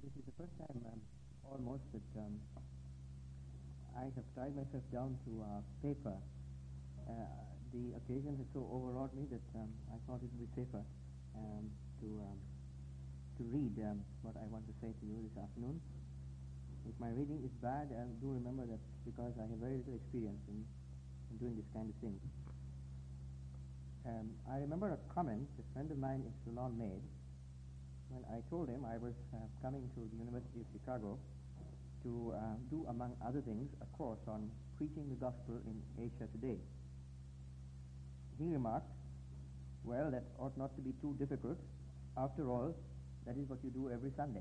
This is the first time almost that I have tied myself down to paper. The occasion has so overawed me that I thought it would be safer to read what I want to say to you this afternoon. If my reading is bad, do remember that because I have very little experience in doing this kind of thing. I remember a comment a friend of mine in Ceylon made when I told him I was coming to the University of Chicago to do, among other things, a course on preaching the gospel in Asia today. He remarked, well, that ought not to be too difficult. After all, that is what you do every Sunday.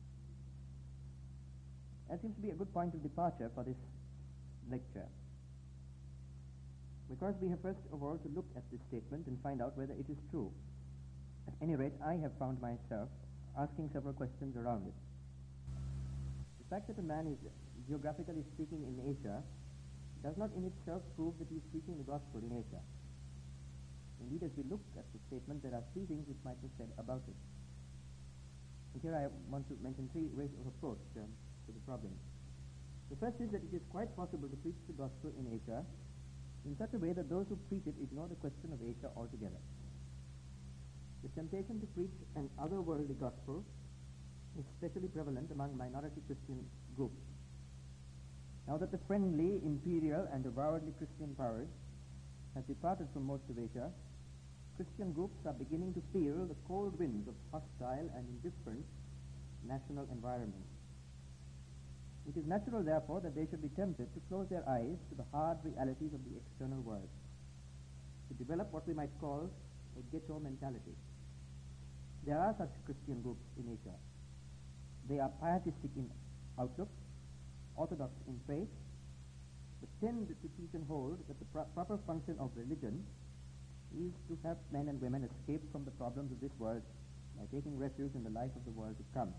That seems to be a good point of departure for this lecture, because we have first of all to look at this statement and find out whether it is true. At any rate, I have found myself asking several questions around it. The fact that a man is geographically speaking in Asia does not in itself prove that he is preaching the gospel in Asia. Indeed, as we look at the statement, there are three things which might be said about it. And here I want to mention three ways of approach to the problem. The first is that it is quite possible to preach the gospel in Asia in such a way that those who preach it ignore the question of Asia altogether. The temptation to preach an otherworldly gospel is especially prevalent among minority Christian groups. Now that the friendly, imperial, and avowedly Christian powers have departed from most of Asia, Christian groups are beginning to feel the cold winds of hostile and indifferent national environments. It is natural, therefore, that they should be tempted to close their eyes to the hard realities of the external world, to develop what we might call a ghetto mentality. There are such Christian groups in Asia. They are pietistic in outlook, orthodox in faith, but tend to teach and hold that the proper function of religion is to help men and women escape from the problems of this world by taking refuge in the life of the world to come.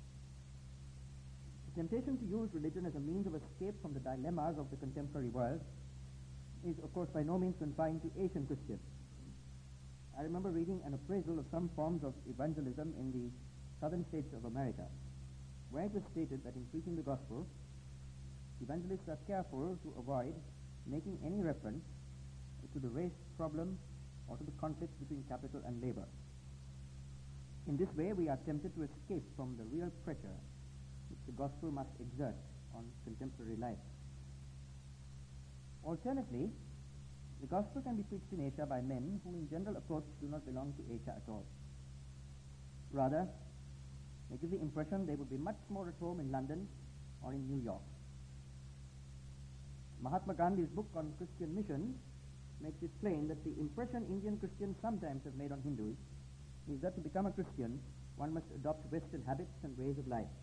The temptation to use religion as a means of escape from the dilemmas of the contemporary world is, of course, by no means confined to Asian Christians. I remember reading an appraisal of some forms of evangelism in the southern states of America, where it was stated that in preaching the gospel, evangelists are careful to avoid making any reference to the race problem or to the conflict between capital and labor. In this way, we are tempted to escape from the real pressure which the gospel must exert on contemporary life. Alternately, the gospel can be preached in Asia by men who in general approach do not belong to Asia at all. Rather, they give the impression they would be much more at home in London or in New York. Mahatma Gandhi's book on Christian missions makes it plain that the impression Indian Christians sometimes have made on Hindus is that to become a Christian, one must adopt Western habits and ways of life.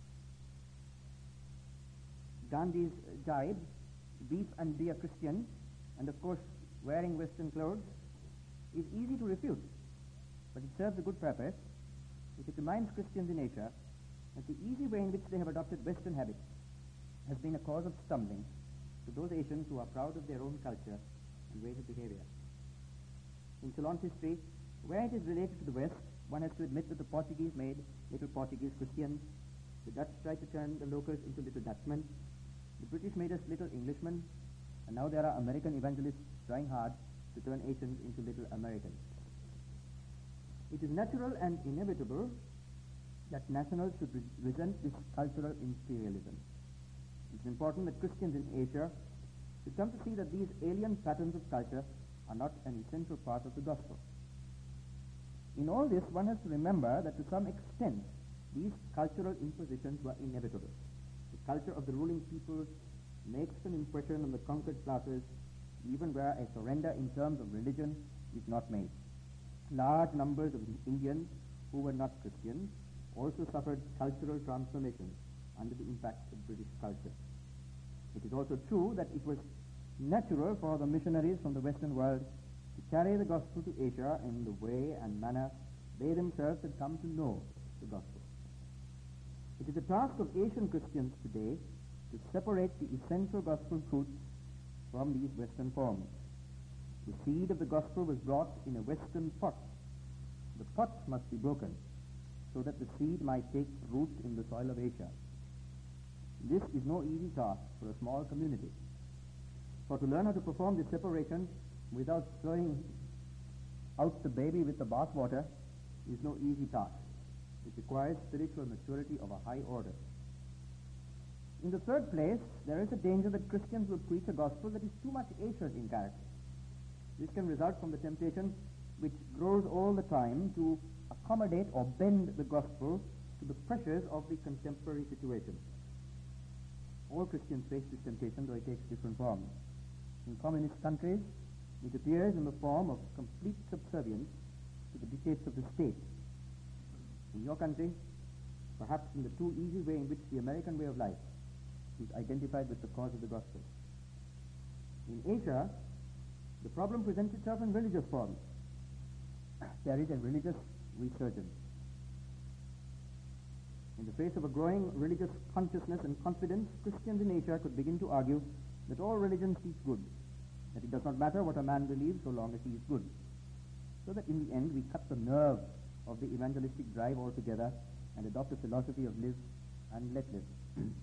Gandhi's jibe, beef and be a Christian, and of course wearing Western clothes, is easy to refute, but it serves a good purpose if it reminds Christians in Asia that the easy way in which they have adopted Western habits has been a cause of stumbling to those Asians who are proud of their own culture and ways of behavior. In Ceylon's history, where it is related to the West, one has to admit that the Portuguese made little Portuguese Christians, the Dutch tried to turn the locals into little Dutchmen, the British made us little Englishmen, and now there are American evangelists trying hard to turn Asians into little Americans. It is natural and inevitable that nationals should resent this cultural imperialism. It is important that Christians in Asia should come to see that these alien patterns of culture are not an essential part of the gospel. In all this, one has to remember that to some extent, these cultural impositions were inevitable. The culture of the ruling people makes an impression on the conquered classes even where a surrender in terms of religion is not made. Large numbers of Indians who were not Christians also suffered cultural transformations under the impact of British culture. It is also true that it was natural for the missionaries from the Western world to carry the gospel to Asia in the way and manner they themselves had come to know the gospel. It is the task of Asian Christians today to separate the essential gospel truths from these Western forms. The seed of the gospel was brought in a Western pot. The pot must be broken. so that the seed might take root in the soil of Asia. This is no easy task for a small community. For to learn how to perform this separation without throwing out the baby with the bathwater is no easy task. It requires spiritual maturity of a high order. In the third place, there is a danger that Christians will preach a gospel that is too much Asian in character. This can result from the temptation which grows all the time to accommodate or bend the gospel to the pressures of the contemporary situation. All Christians face this temptation, though it takes different forms. In communist countries, it appears in the form of complete subservience to the dictates of the state. In your country, perhaps in the too easy way in which the American way of life is identified with the cause of the gospel. In Asia, the problem presents itself in religious forms. There is a religious resurgence. In the face of a growing religious consciousness and confidence, Christians in Asia could begin to argue that all religions teach good, that it does not matter what a man believes so long as he is good, so that in the end we cut the nerve of the evangelistic drive altogether and adopt a philosophy of live and let live.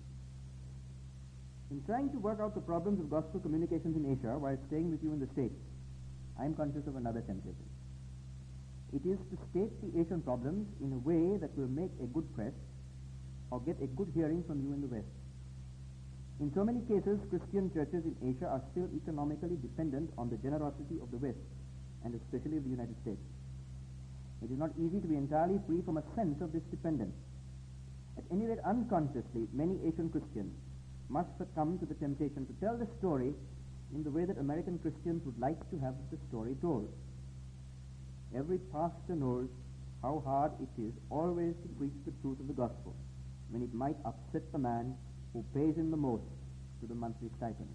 In trying to work out the problems of gospel communications in Asia while staying with you in the States, I am conscious of another temptation. It is to state the Asian problems in a way that will make a good press or get a good hearing from you in the West. In so many cases, Christian churches in Asia are still economically dependent on the generosity of the West, and especially of the United States. It is not easy to be entirely free from a sense of this dependence. At any rate, unconsciously, many Asian Christians must succumb to the temptation to tell the story in the way that American Christians would like to have the story told. Every pastor knows how hard it is always to preach the truth of the gospel, when it might upset the man who pays him the most to the monthly stipend.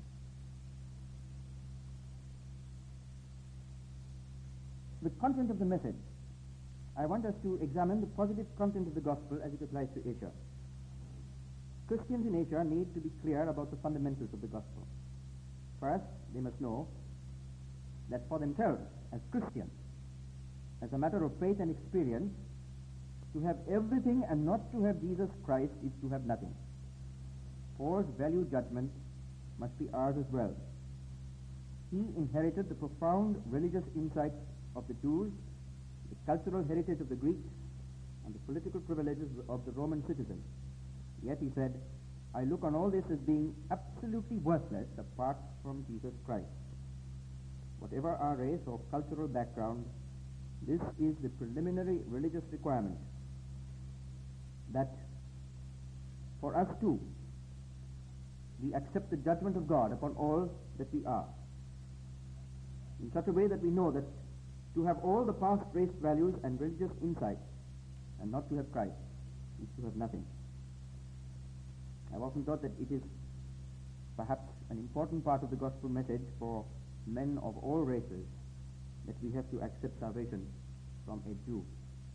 The content of the message. I want us to examine the positive content of the gospel as it applies to Asia. Christians in Asia need to be clear about the fundamentals of the gospel. First, they must know that for themselves, as Christians, as a matter of faith and experience, to have everything and not to have Jesus Christ is to have nothing. Paul's value judgment must be ours as well. He inherited the profound religious insights of the Jews, the cultural heritage of the Greeks, and the political privileges of the Roman citizens. Yet he said, I look on all this as being absolutely worthless apart from Jesus Christ. Whatever our race or cultural background, this is the preliminary religious requirement, that for us too, we accept the judgment of God upon all that we are, in such a way that we know that to have all the past race values and religious insights and not to have Christ is to have nothing. I've often thought that it is perhaps an important part of the gospel message for men of all races that we have to accept salvation from a Jew.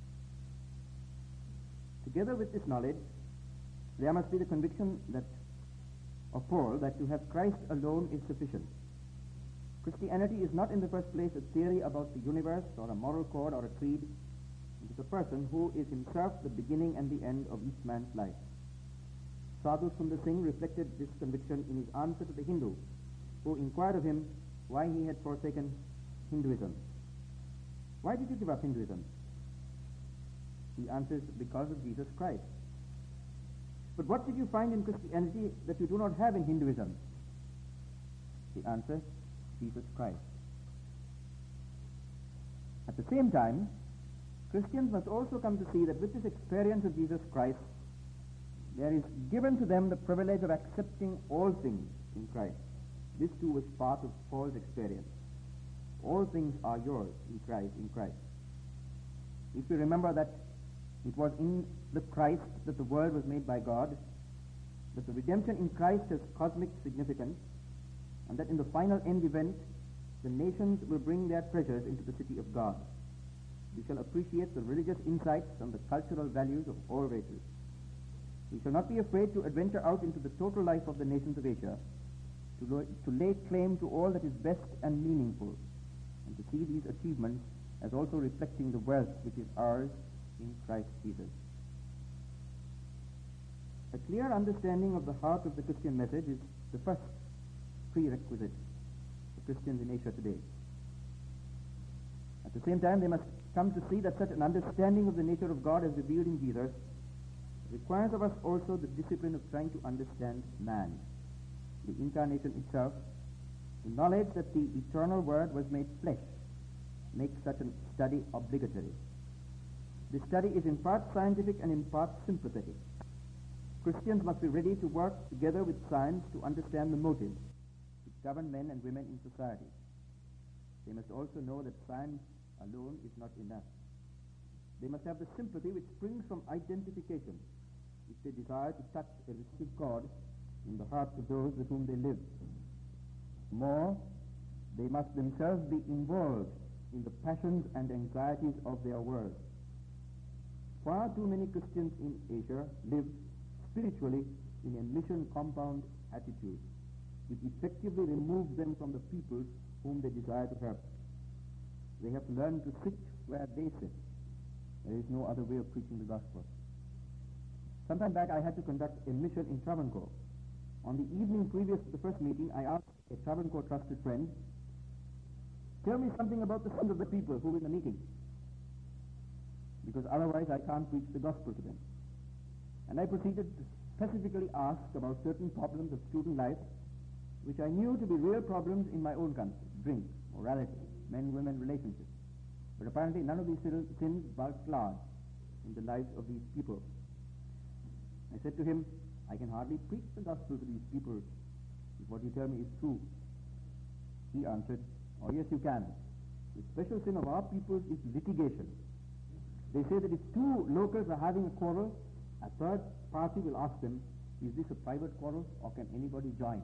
Together with this knowledge, there must be the conviction that of Paul that to have Christ alone is sufficient. Christianity is not in the first place a theory about the universe or a moral code or a creed. It is a person who is himself the beginning and the end of each man's life. Sadhu Sundar Singh reflected this conviction in his answer to the Hindu who inquired of him why he had forsaken Hinduism. Why did you give up Hinduism? He answers, because of Jesus Christ. But what did you find in Christianity that you do not have in Hinduism? The answer, Jesus Christ. At the same time, Christians must also come to see that with this experience of Jesus Christ, there is given to them the privilege of accepting all things in Christ. This too was part of Paul's experience. All things are yours in Christ. If you remember that it was in the Christ that the world was made by God, that the redemption in Christ has cosmic significance, and that in the final end event, the nations will bring their treasures into the city of God. We shall appreciate the religious insights and the cultural values of all races. We shall not be afraid to adventure out into the total life of the nations of Asia, to lay claim to all that is best and meaningful, and to see these achievements as also reflecting the wealth which is ours in Christ Jesus. clear understanding of the heart of the Christian message is the first prerequisite for Christians in Asia today. At the same time, they must come to see that such an understanding of the nature of God as revealed in Jesus requires of us also the discipline of trying to understand man, the incarnation itself. The knowledge that the eternal Word was made flesh makes such a study obligatory. This study is in part scientific and in part sympathetic. Christians must be ready to work together with science to understand the motives which govern men and women in society. They must also know that science alone is not enough. They must have the sympathy which springs from identification if they desire to touch a restricted chord in the hearts of those with whom they live. More, they must themselves be involved in the passions and anxieties of their world. Far too many Christians in Asia live spiritually in a mission compound attitude, which effectively removes them from the people whom they desire to help. They have to learn to sit where they sit. There is no other way of preaching the gospel. Some time back I had to conduct a mission in Travancore. On the evening previous to the first meeting, I asked a Travancore trusted friend, "Tell me something about the sins of the people who were in the meeting, because otherwise I can't preach the gospel to them." And I proceeded to specifically ask about certain problems of student life, which I knew to be real problems in my own country: drink, morality, men-women relationships. But apparently none of these sins bulked large in the lives of these people. I said to him, "I can hardly preach the gospel to these people if what you tell me is true." He answered, "Oh yes, you can. The special sin of our people is litigation. They say that if two locals are having a quarrel, a third party will ask them, 'Is this a private quarrel or can anybody join?'"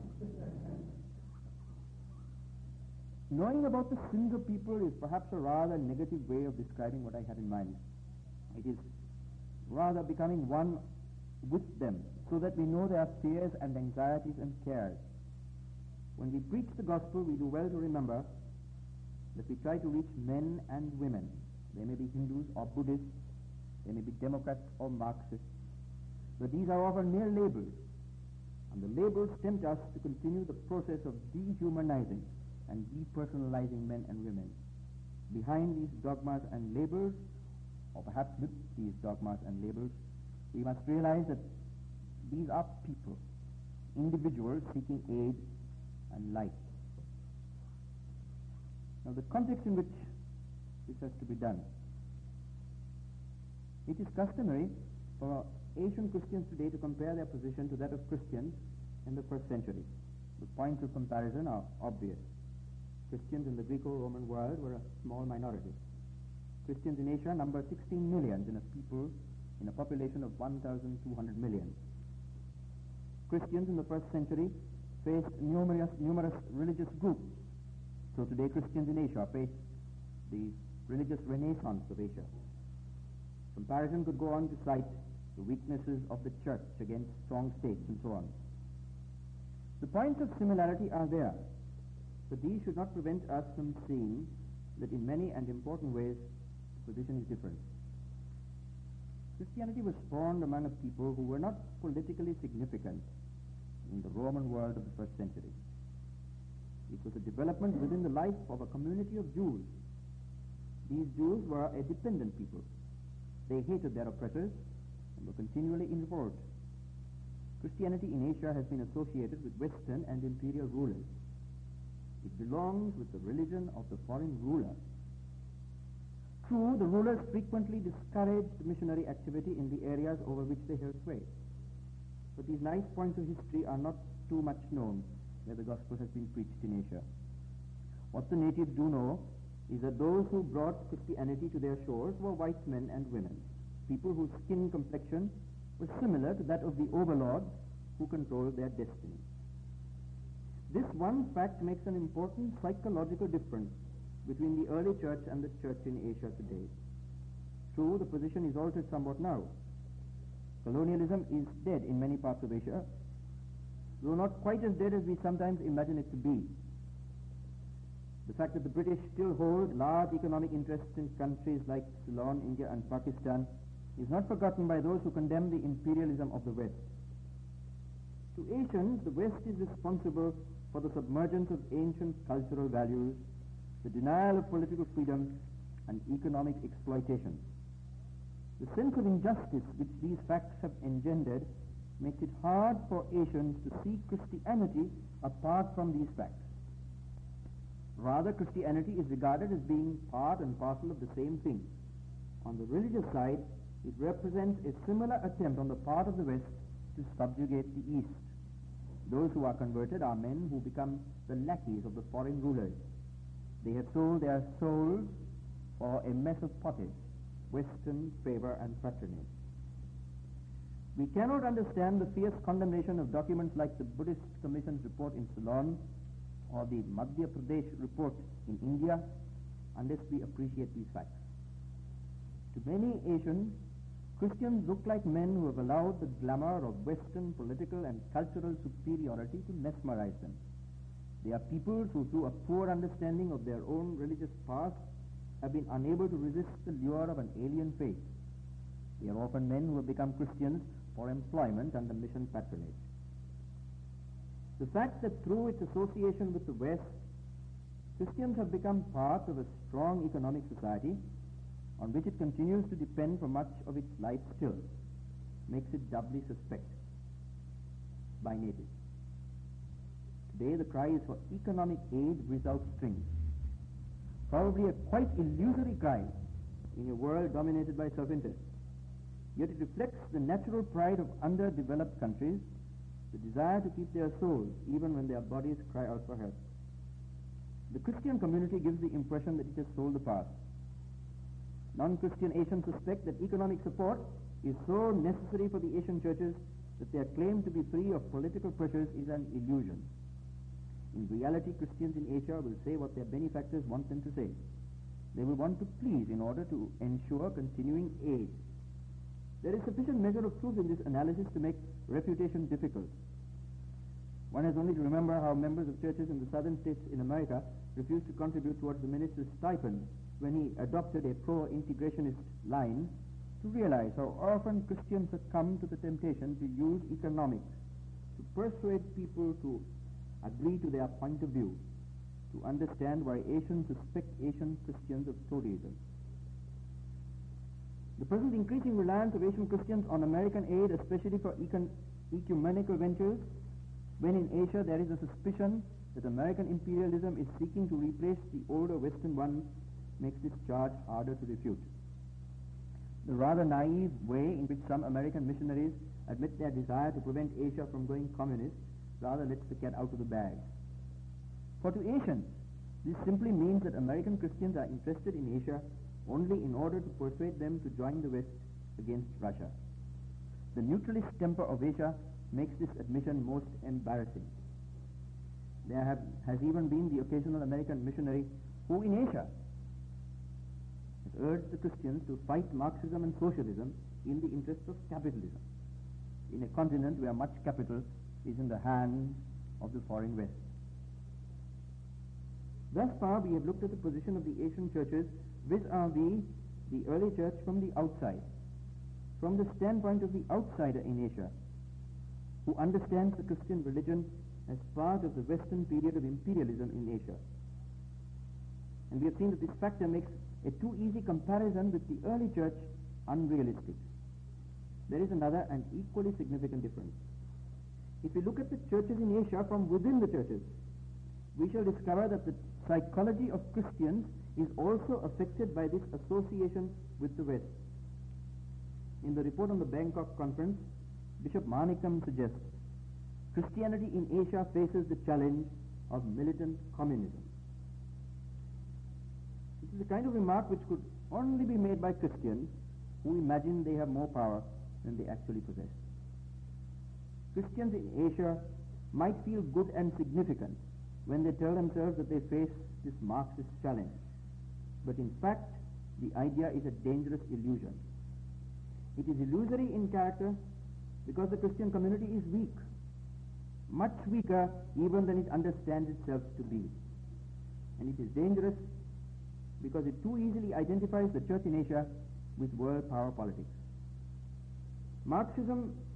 Knowing about the sins of people is perhaps a rather negative way of describing what I had in mind. It is rather becoming one with them, so that we know their fears and anxieties and cares. When we preach the gospel, we do well to remember that we try to reach men and women. They may be Hindus or Buddhists, they may be Democrats or Marxists, but these are often mere labels, and the labels tempt us to continue the process of dehumanizing and depersonalizing men and women. Behind these dogmas and labels, or perhaps with these dogmas and labels, we must realize that these are people, individuals seeking aid and life. Now, the context in which this has to be done. It is customary for Asian Christians today to compare their position to that of Christians in the first century. The points of comparison are obvious. Christians in the Greco-Roman world were a small minority. Christians in Asia number 16 million in a population of 1,200 million. Christians in the first century faced numerous religious groups. So today Christians in Asia face the religious renaissance of Asia. Comparison could go on to cite the weaknesses of the church against strong states and so on. The points of similarity are there, but these should not prevent us from seeing that in many and important ways the position is different. Christianity was formed among a people who were not politically significant in the Roman world of the first century. It was a development within the life of a community of Jews. These Jews were a dependent people. They hated their oppressors and were continually in revolt. Christianity in Asia has been associated with Western and imperial rulers. It belongs with the religion of the foreign ruler. True, the rulers frequently discouraged missionary activity in the areas over which they held sway. But these nice points of history are not too much known where the gospel has been preached in Asia. What the natives do know is that those who brought Christianity to their shores were white men and women, people whose skin complexion was similar to that of the overlords who controlled their destiny. This one fact makes an important psychological difference between the early church and the church in Asia today. True, the position is altered somewhat now. Colonialism is dead in many parts of Asia, though not quite as dead as we sometimes imagine it to be. The fact that the British still hold large economic interests in countries like Ceylon, India and Pakistan is not forgotten by those who condemn the imperialism of the West. To Asians, the West is responsible for the submergence of ancient cultural values, the denial of political freedom, and economic exploitation. The sense of injustice which these facts have engendered makes it hard for Asians to see Christianity apart from these facts. Rather, Christianity is regarded as being part and parcel of the same thing. On the religious side, it represents a similar attempt on the part of the West to subjugate the East. Those who are converted are men who become the lackeys of the foreign rulers. They have sold their souls for a mess of pottage, Western favor and patronage. We cannot understand the fierce condemnation of documents like the Buddhist Commission's report in Ceylon or the Madhya Pradesh report in India unless we appreciate these facts. To many Asians, Christians look like men who have allowed the glamour of Western political and cultural superiority to mesmerize them. They are peoples who, through a poor understanding of their own religious past, have been unable to resist the lure of an alien faith. They are often men who have become Christians for employment under mission patronage. The fact that through its association with the West, Christians have become part of a strong economic society on which it continues to depend for much of its life still, makes it doubly suspect by natives. Today the cries for economic aid without strings, probably a quite illusory cry in a world dominated by self-interest. Yet it reflects the natural pride of underdeveloped countries, the desire to keep their souls even when their bodies cry out for help. The Christian community gives the impression that it has sold the past. Non-Christian Asians suspect that economic support is so necessary for the Asian churches that their claim to be free of political pressures is an illusion. In reality, Christians in Asia will say what their benefactors want them to say. They will want to please in order to ensure continuing aid. There is sufficient measure of truth in this analysis to make refutation difficult. One has only to remember how members of churches in the southern states in America refused to contribute towards the minister's stipend when he adopted a pro-integrationist line to realize how often Christians succumb to the temptation to use economics to persuade people to agree to their point of view, to understand why Asians suspect Asian Christians of Toryism. The present increasing reliance of Asian Christians on American aid, especially for ecumenical ventures, when in Asia there is a suspicion that American imperialism is seeking to replace the older Western one, makes this charge harder to refute. The rather naive way in which some American missionaries admit their desire to prevent Asia from going communist rather lets the cat out of the bag. For to Asians, this simply means that American Christians are interested in Asia only in order to persuade them to join the West against Russia. The neutralist temper of Asia makes this admission most embarrassing. There has even been the occasional American missionary who in Asia has urged the Christians to fight Marxism and socialism in the interest of capitalism, in a continent where much capital is in the hands of the foreign West. Thus far we have looked at the position of the Asian churches vis-a-vis the early church from the outside, from the standpoint of the outsider in Asia, who understands the Christian religion as part of the Western period of imperialism in Asia. And we have seen that this factor makes a too easy comparison with the early church unrealistic. There is another and equally significant difference. If we look at the churches in Asia from within the churches, we shall discover that the psychology of Christians is also affected by this association with the West. In the report on the Bangkok conference, Bishop Manikam suggests Christianity in Asia faces the challenge of militant communism. This is a kind of remark which could only be made by Christians who imagine they have more power than they actually possess. Christians in Asia might feel good and significant when they tell themselves that they face this Marxist challenge. But in fact, the idea is a dangerous illusion. It is illusory in character because the Christian community is weak, much weaker even than it understands itself to be. And it is dangerous because it too easily identifies the church in Asia with world power politics. Marxism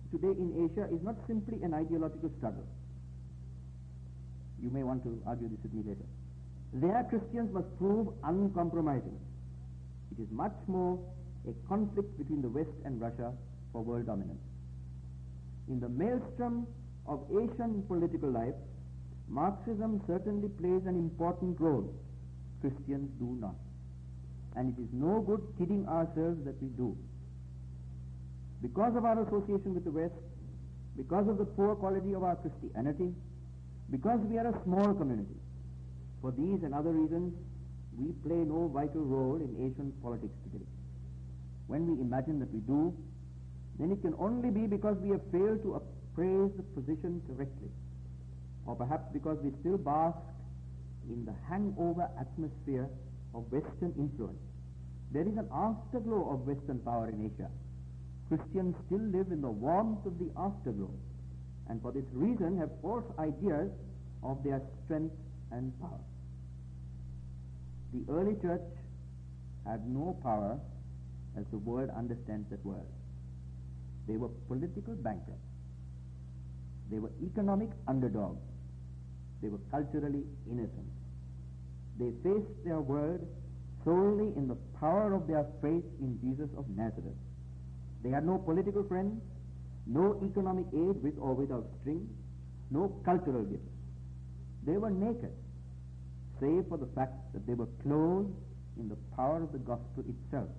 today in Asia is not simply an ideological struggle. You may want to argue this with me later. There Christians must prove uncompromising. It is much more a conflict between the West and Russia for world dominance. In the maelstrom of Asian political life, Marxism certainly plays an important role. Christians do not. And it is no good kidding ourselves that we do. Because of our association with the West, because of the poor quality of our Christianity, because we are a small community, for these and other reasons, we play no vital role in Asian politics today. When we imagine that we do, then it can only be because we have failed to appraise the position correctly, or perhaps because we still bask in the hangover atmosphere of Western influence. There is an afterglow of Western power in Asia. Christians still live in the warmth of the afterglow, and for this reason have false ideas of their strength and power. The early church had no power as the world understands that word. They were political bankrupts. They were economic underdogs. They were culturally innocent. They faced their world solely in the power of their faith in Jesus of Nazareth. They had no political friends, no economic aid with or without strings, no cultural gifts. They were naked, save for the fact that they were clothed in the power of the gospel itself.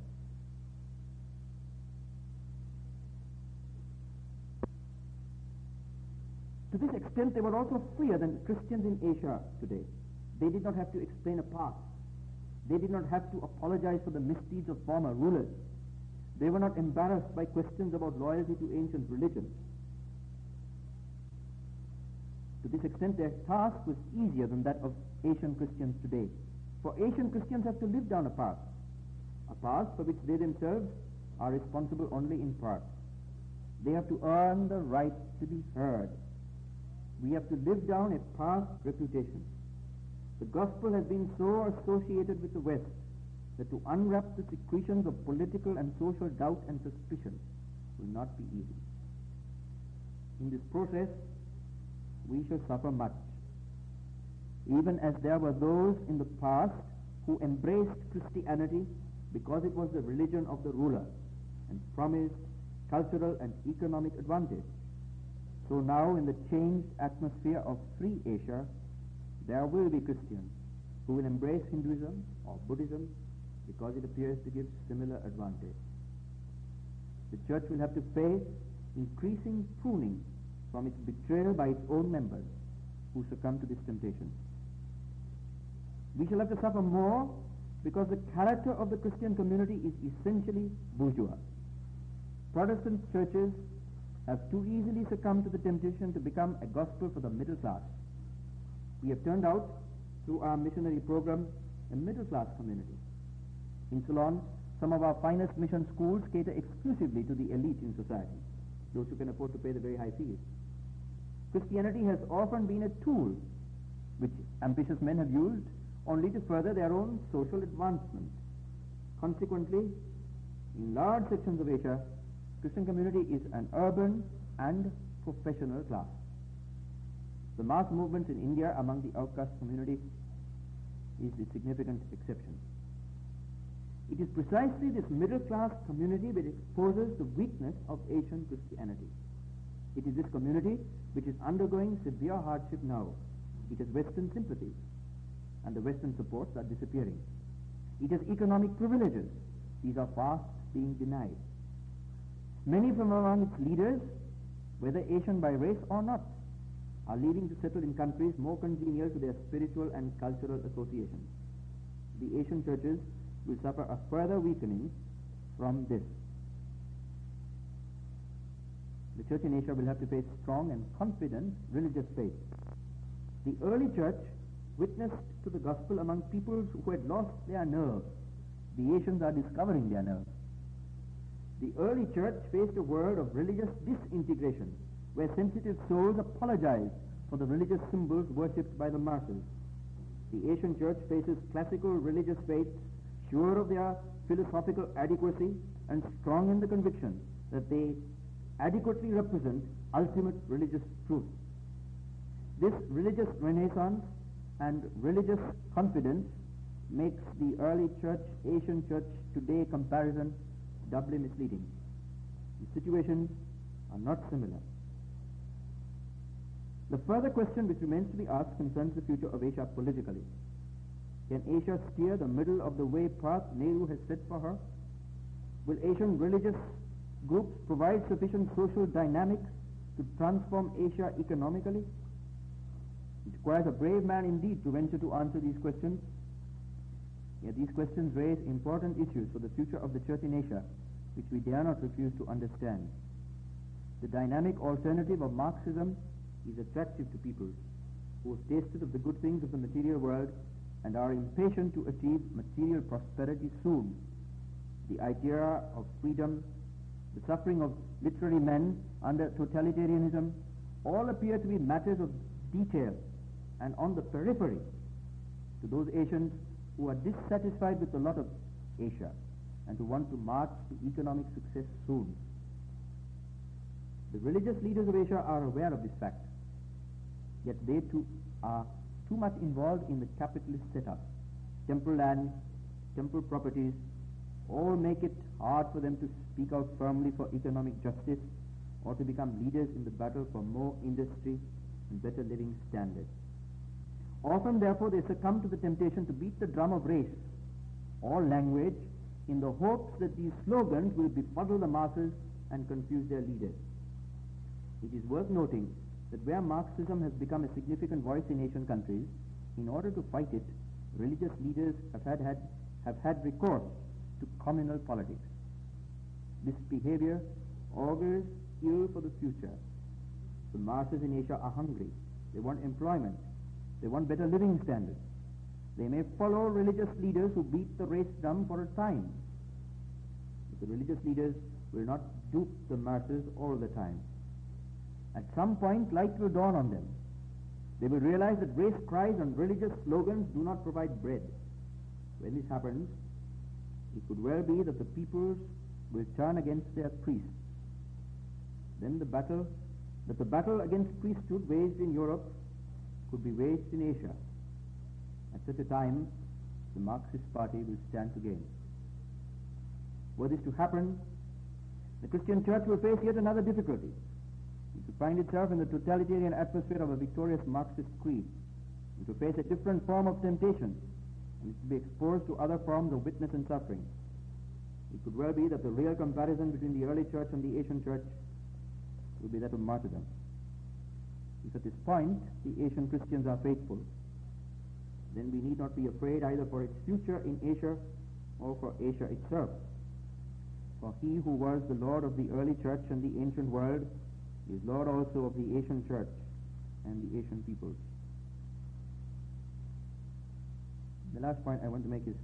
To this extent, they were also freer than Christians in Asia today. They did not have to explain a past. They did not have to apologize for the misdeeds of former rulers. They were not embarrassed by questions about loyalty to ancient religions. To this extent, their task was easier than that of Asian Christians today. For Asian Christians have to live down a path for which they themselves are responsible only in part. They have to earn the right to be heard. We have to live down a past reputation. The gospel has been so associated with the West that to unwrap the secretions of political and social doubt and suspicion will not be easy. In this process, we shall suffer much, even as there were those in the past who embraced Christianity because it was the religion of the ruler and promised cultural and economic advantage. So now, in the changed atmosphere of free Asia, there will be Christians who will embrace Hinduism or Buddhism because it appears to give similar advantage. The church will have to face increasing pruning from its betrayal by its own members who succumb to this temptation. We shall have to suffer more because the character of the Christian community is essentially bourgeois. Protestant churches have too easily succumbed to the temptation to become a gospel for the middle class. We have turned out, through our missionary program, a middle-class community. In Ceylon, some of our finest mission schools cater exclusively to the elite in society, those who can afford to pay the very high fees. Christianity has often been a tool which ambitious men have used only to further their own social advancement. Consequently, in large sections of Asia, Christian community is an urban and professional class. The mass movements in India among the outcast community is the significant exception. It is precisely this middle-class community which exposes the weakness of Asian Christianity. It is this community which is undergoing severe hardship now. It has Western sympathies, and the Western supports are disappearing. It has economic privileges. These are fast being denied. Many from among its leaders, whether Asian by race or not, are leaving to settle in countries more congenial to their spiritual and cultural associations. The Asian churches will suffer a further weakening from this. The church in Asia will have to face strong and confident religious faith. The early church witnessed to the gospel among peoples who had lost their nerve. The Asians are discovering their nerve. The early church faced a world of religious disintegration, where sensitive souls apologized for the religious symbols worshipped by the masses. The Asian church faces classical religious faiths, sure of their philosophical adequacy and strong in the conviction that they adequately represent ultimate religious truth. This religious renaissance and religious confidence makes the early church, Asian church today comparison doubly misleading. The situations are not similar. The further question which remains to be asked concerns the future of Asia politically. Can Asia steer the middle of the way path Nehru has set for her? Will Asian religious groups provide sufficient social dynamics to transform Asia economically? It requires a brave man indeed to venture to answer these questions. Yet these questions raise important issues for the future of the church in Asia, which we dare not refuse to understand. The dynamic alternative of Marxism is attractive to people who have tasted of the good things of the material world and are impatient to achieve material prosperity soon. The idea of freedom, the suffering of literary men under totalitarianism, all appear to be matters of detail and on the periphery to those Asians who are dissatisfied with the lot of Asia and who want to march to economic success soon. The religious leaders of Asia are aware of this fact, yet they too are too much involved in the capitalist setup. Temple land, temple properties, all make it hard for them to speak out firmly for economic justice or to become leaders in the battle for more industry and better living standards. Often, therefore, they succumb to the temptation to beat the drum of race or language in the hopes that these slogans will befuddle the masses and confuse their leaders. It is worth noting that where Marxism has become a significant voice in Asian countries, in order to fight it, religious leaders have had recourse to communal politics. This behavior augurs ill for the future. The masses in Asia are hungry. They want employment. They want better living standards. They may follow religious leaders who beat the race drum for a time. But the religious leaders will not dupe the masses all the time. At some point, light will dawn on them. They will realize that race cries and religious slogans do not provide bread. When this happens, it could well be that the peoples will turn against their priests. Then the battle against priesthood waged in Europe could be waged in Asia. At such a time, the Marxist party will stand to gain. Were this to happen, the Christian church will face yet another difficulty. It will find itself in the totalitarian atmosphere of a victorious Marxist creed. It will face a different form of temptation, and it will be exposed to other forms of witness and suffering. It could well be that the real comparison between the early church and the Asian church will be that of martyrdom. If at this point the Asian Christians are faithful, then we need not be afraid either for its future in Asia or for Asia itself. For he who was the Lord of the early church and the ancient world is Lord also of the Asian church and the Asian peoples. The last point I want to make is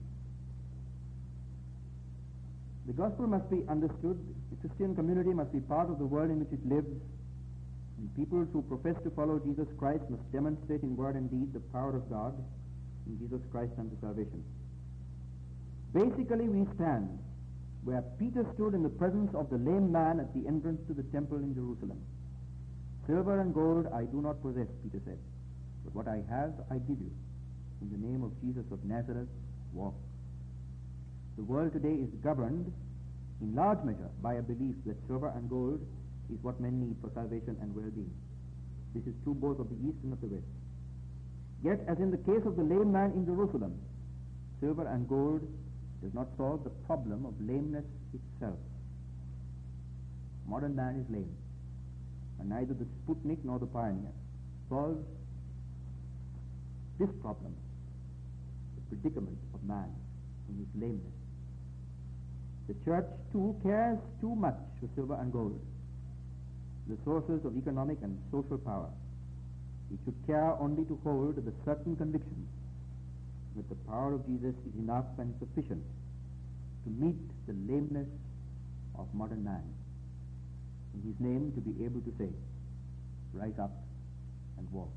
the gospel must be understood. The Christian community must be part of the world in which it lives. And peoples who profess to follow Jesus Christ must demonstrate in word and deed the power of God in Jesus Christ unto salvation. Basically, we stand where Peter stood in the presence of the lame man at the entrance to the temple in Jerusalem. Silver and gold I do not possess, Peter said, but what I have I give you. In the name of Jesus of Nazareth, walk. The world today is governed in large measure by a belief that silver and gold is what men need for salvation and well-being. This is true both of the East and of the West. Yet, as in the case of the lame man in Jerusalem, silver and gold does not solve the problem of lameness itself. Modern man is lame, and neither the Sputnik nor the Pioneer solves this problem, the predicament of man in his lameness. The church, too, cares too much for silver and gold, the sources of economic and social power. It should care only to hold the certain conviction that the power of Jesus is enough and sufficient to meet the lameness of modern man. In his name to be able to say, rise up and walk.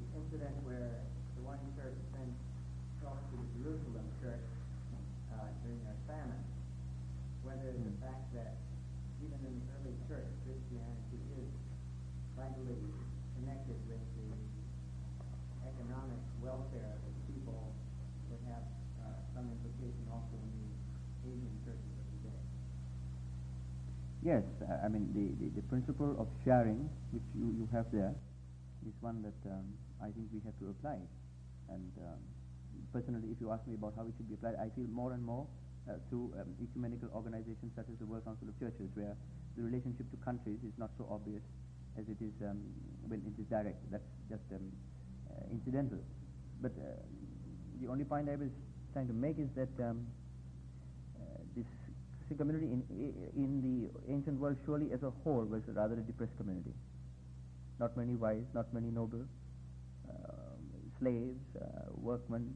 incident where the one church sent talks to the Jerusalem church during a famine, whether the fact that even in the early church, Christianity is vitally connected with the economic welfare of the people would have some implication also in the Asian churches of today. Yes, I mean the principle of sharing, which you have there, is one that I think we have to apply. And personally, if you ask me about how it should be applied, I feel more and more through ecumenical organizations such as the World Council of Churches, where the relationship to countries is not so obvious as it is when it is direct. That's just incidental. But the only point I was trying to make is that this Christian community in the ancient world surely as a whole was a rather a depressed community. Not many wise, not many noble, slaves, workmen,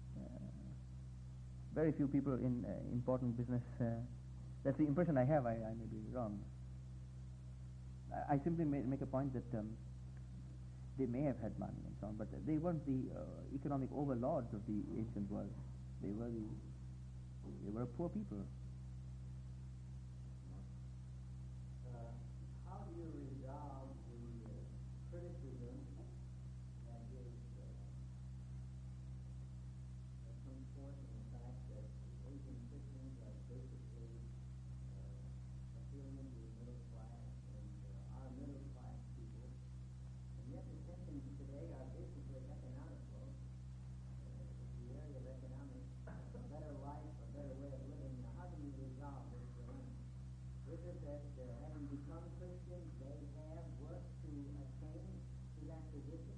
very few people in important business. That's the impression I have. I may be wrong. I simply make a point that they may have had money and so on, but they weren't the economic overlords of the ancient world. They were poor people. How do you resolve the criticism that is comes forth in the fact that Asian Christians are basically appealing to the middle class and are middle class people, and yet the tensions today are basically economical. The area of economics, a better life, a better way of living. Now, how do you resolve this dilemma? Is it that having become Christians, they have worked to attain to that position?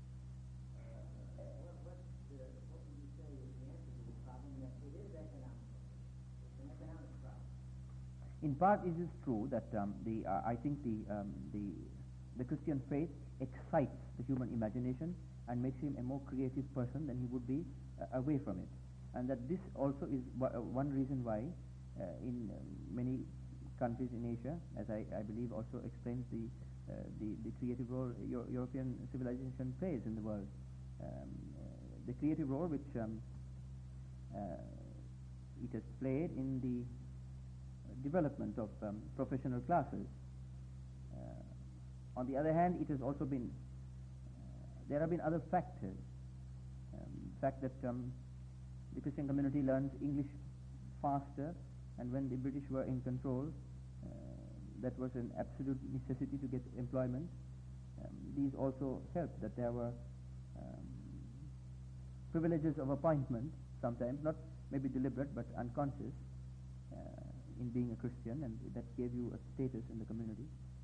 What would you say is the answer to this problem? That it is economical. It's an economic problem. In part, it is true that I think the Christian faith excites the human imagination and makes him a more creative person than he would be away from it, and that this also is one reason why in many countries in Asia, as I believe also explains the creative role European civilization plays in the world. The creative role which it has played in the development of professional classes. On the other hand, it has also been, there have been other factors. The fact that the Christian community learns English faster, and when the British were in control, that was an absolute necessity to get employment. These also helped, that there were privileges of appointment, sometimes, not maybe deliberate, but unconscious, in being a Christian, and that gave you a status in the community.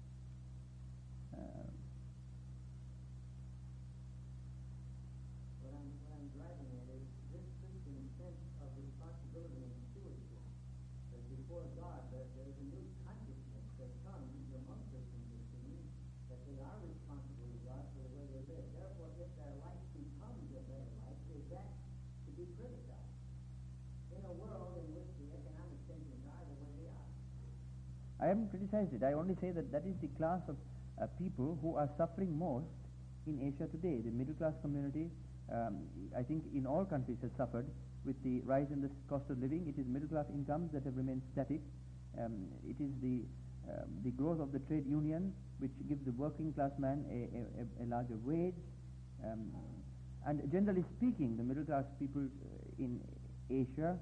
What I'm driving at is this Christian sense of responsibility and stewardship. That before God, there is a new consciousness that comes among Christians, it seems, that they are responsible to God for the way they live. Therefore, if their life becomes a better life, is that to be criticized? In a world in which the economic tensions are the way they are. I haven't criticized it. I only say that that is the class of people who are suffering most in Asia today. The middle class community, I think in all countries, has suffered with the rise in the cost of living. It is middle class incomes that have remained static. It is the growth of the trade union which gives the working class man a larger wage. And generally speaking, the middle class people in Asia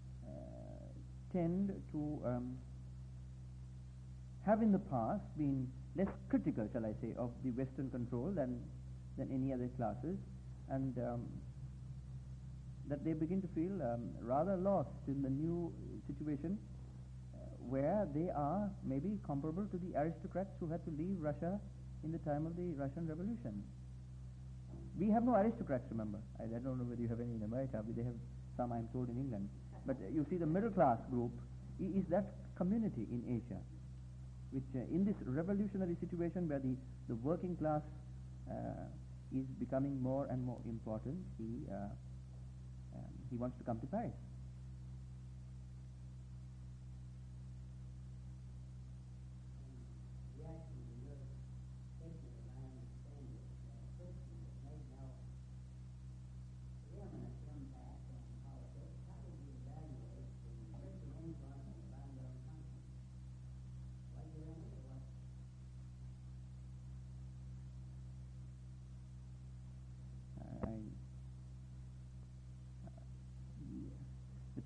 tend to have in the past been less critical, shall I say, of the Western control than any other classes, and that they begin to feel rather lost in the new situation where they are maybe comparable to the aristocrats who had to leave Russia in the time of the Russian Revolution. We have no aristocrats, remember. I don't know whether you have any in America, but they have some, I'm told, in England. But you see, the middle class group is that community in Asia, which in this revolutionary situation where the working class is becoming more and more important, he wants to come to Paris. Reaction to your statement, as I understand it, Christians have made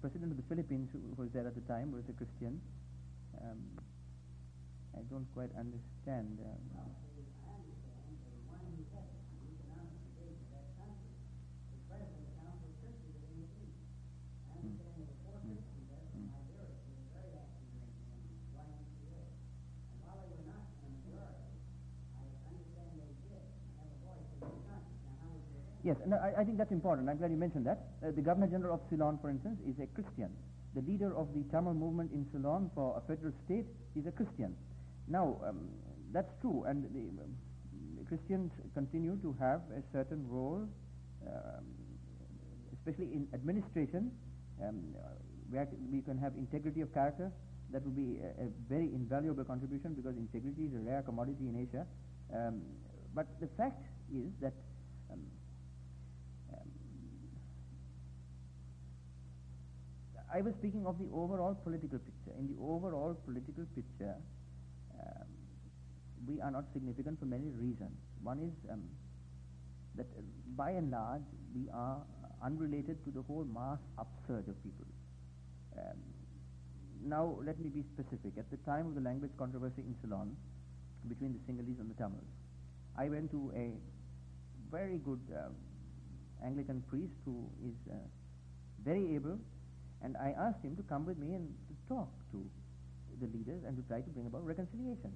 president of the Philippines, who was there at the time, was a Christian. I don't quite understand. Yes, no, I think that's important. I'm glad you mentioned that. The Governor General of Ceylon, for instance, is a Christian. The leader of the Tamil movement in Ceylon for a federal state is a Christian. Now, that's true, and the Christians continue to have a certain role, especially in administration, where we can have integrity of character. That would be a very invaluable contribution, because integrity is a rare commodity in Asia. But the fact is that I was speaking of the overall political picture. In the overall political picture, we are not significant for many reasons. One is that by and large we are unrelated to the whole mass upsurge of people. Now let me be specific. At the time of the language controversy in Ceylon between the Sinhalese and the Tamils, I went to a very good Anglican priest who is very able, and I asked him to come with me and to talk to the leaders and to try to bring about reconciliation.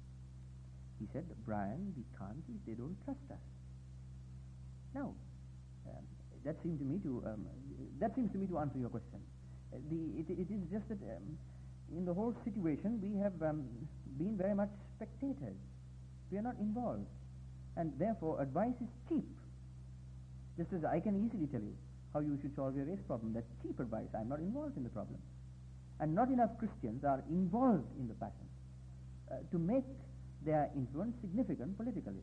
He said, "Brian, we can't if they don't trust us." Now, that seems to me to answer your question. It is just that in the whole situation we have been very much spectators. We are not involved, and therefore advice is cheap. Just as I can easily tell you how you should solve your race problem. That's cheap advice. I'm not involved in the problem. And not enough Christians are involved in the passion to make their influence significant politically.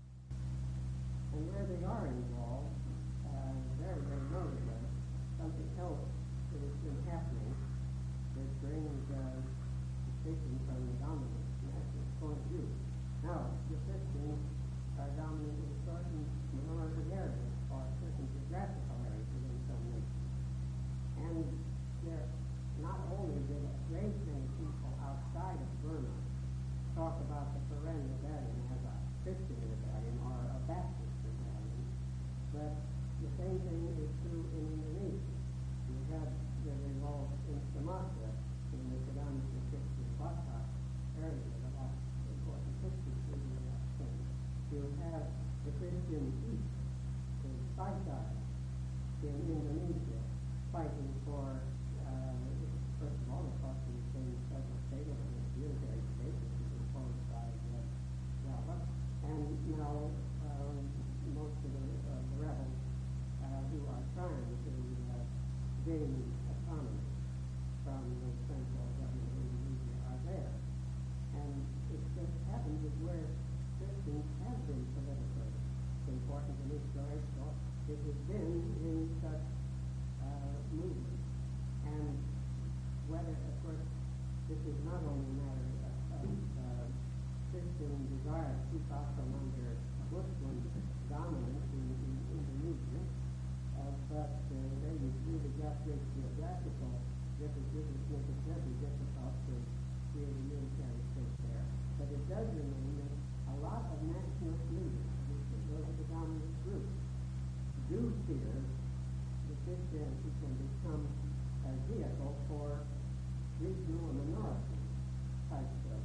And where they are involved, very, very notably, something else that has been happening that brings distinction from the dominant nationalist point of view. Now, the Christians are dominant in certain minority areas or certain geographical areas within some nations. And there, not only did a great many people outside of Burma talk about the Karen rebellion as a Christian rebellion or a Baptist rebellion, but the same thing is true in Indonesia. You have the revolt in Sumatra in the predominantly Christian Batak area, the last important Christian city in that thing. You have the Christian East in Saisai in Indonesia fighting for, first of all, the cost of the federal state of the unitary state, which was imposed by Java, and now most of the rebels who are trying to gain autonomy from the central government of Indonesia are there. And it just happens that where Christians have been politically important in this story, so it has been in such movements. And whether, of course, this is not only a matter of Christian desire to keep out from under Muslim dominance in Indonesia, but they really got great geographical differences which make it very difficult to create a unitary state there. But it does remain that a lot of nationalist leaders, those are the dominant groups, do fear that Christianity can become a vehicle for regional and minority types of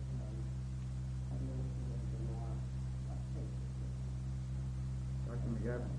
nationalism or faith. Dr. McGavin.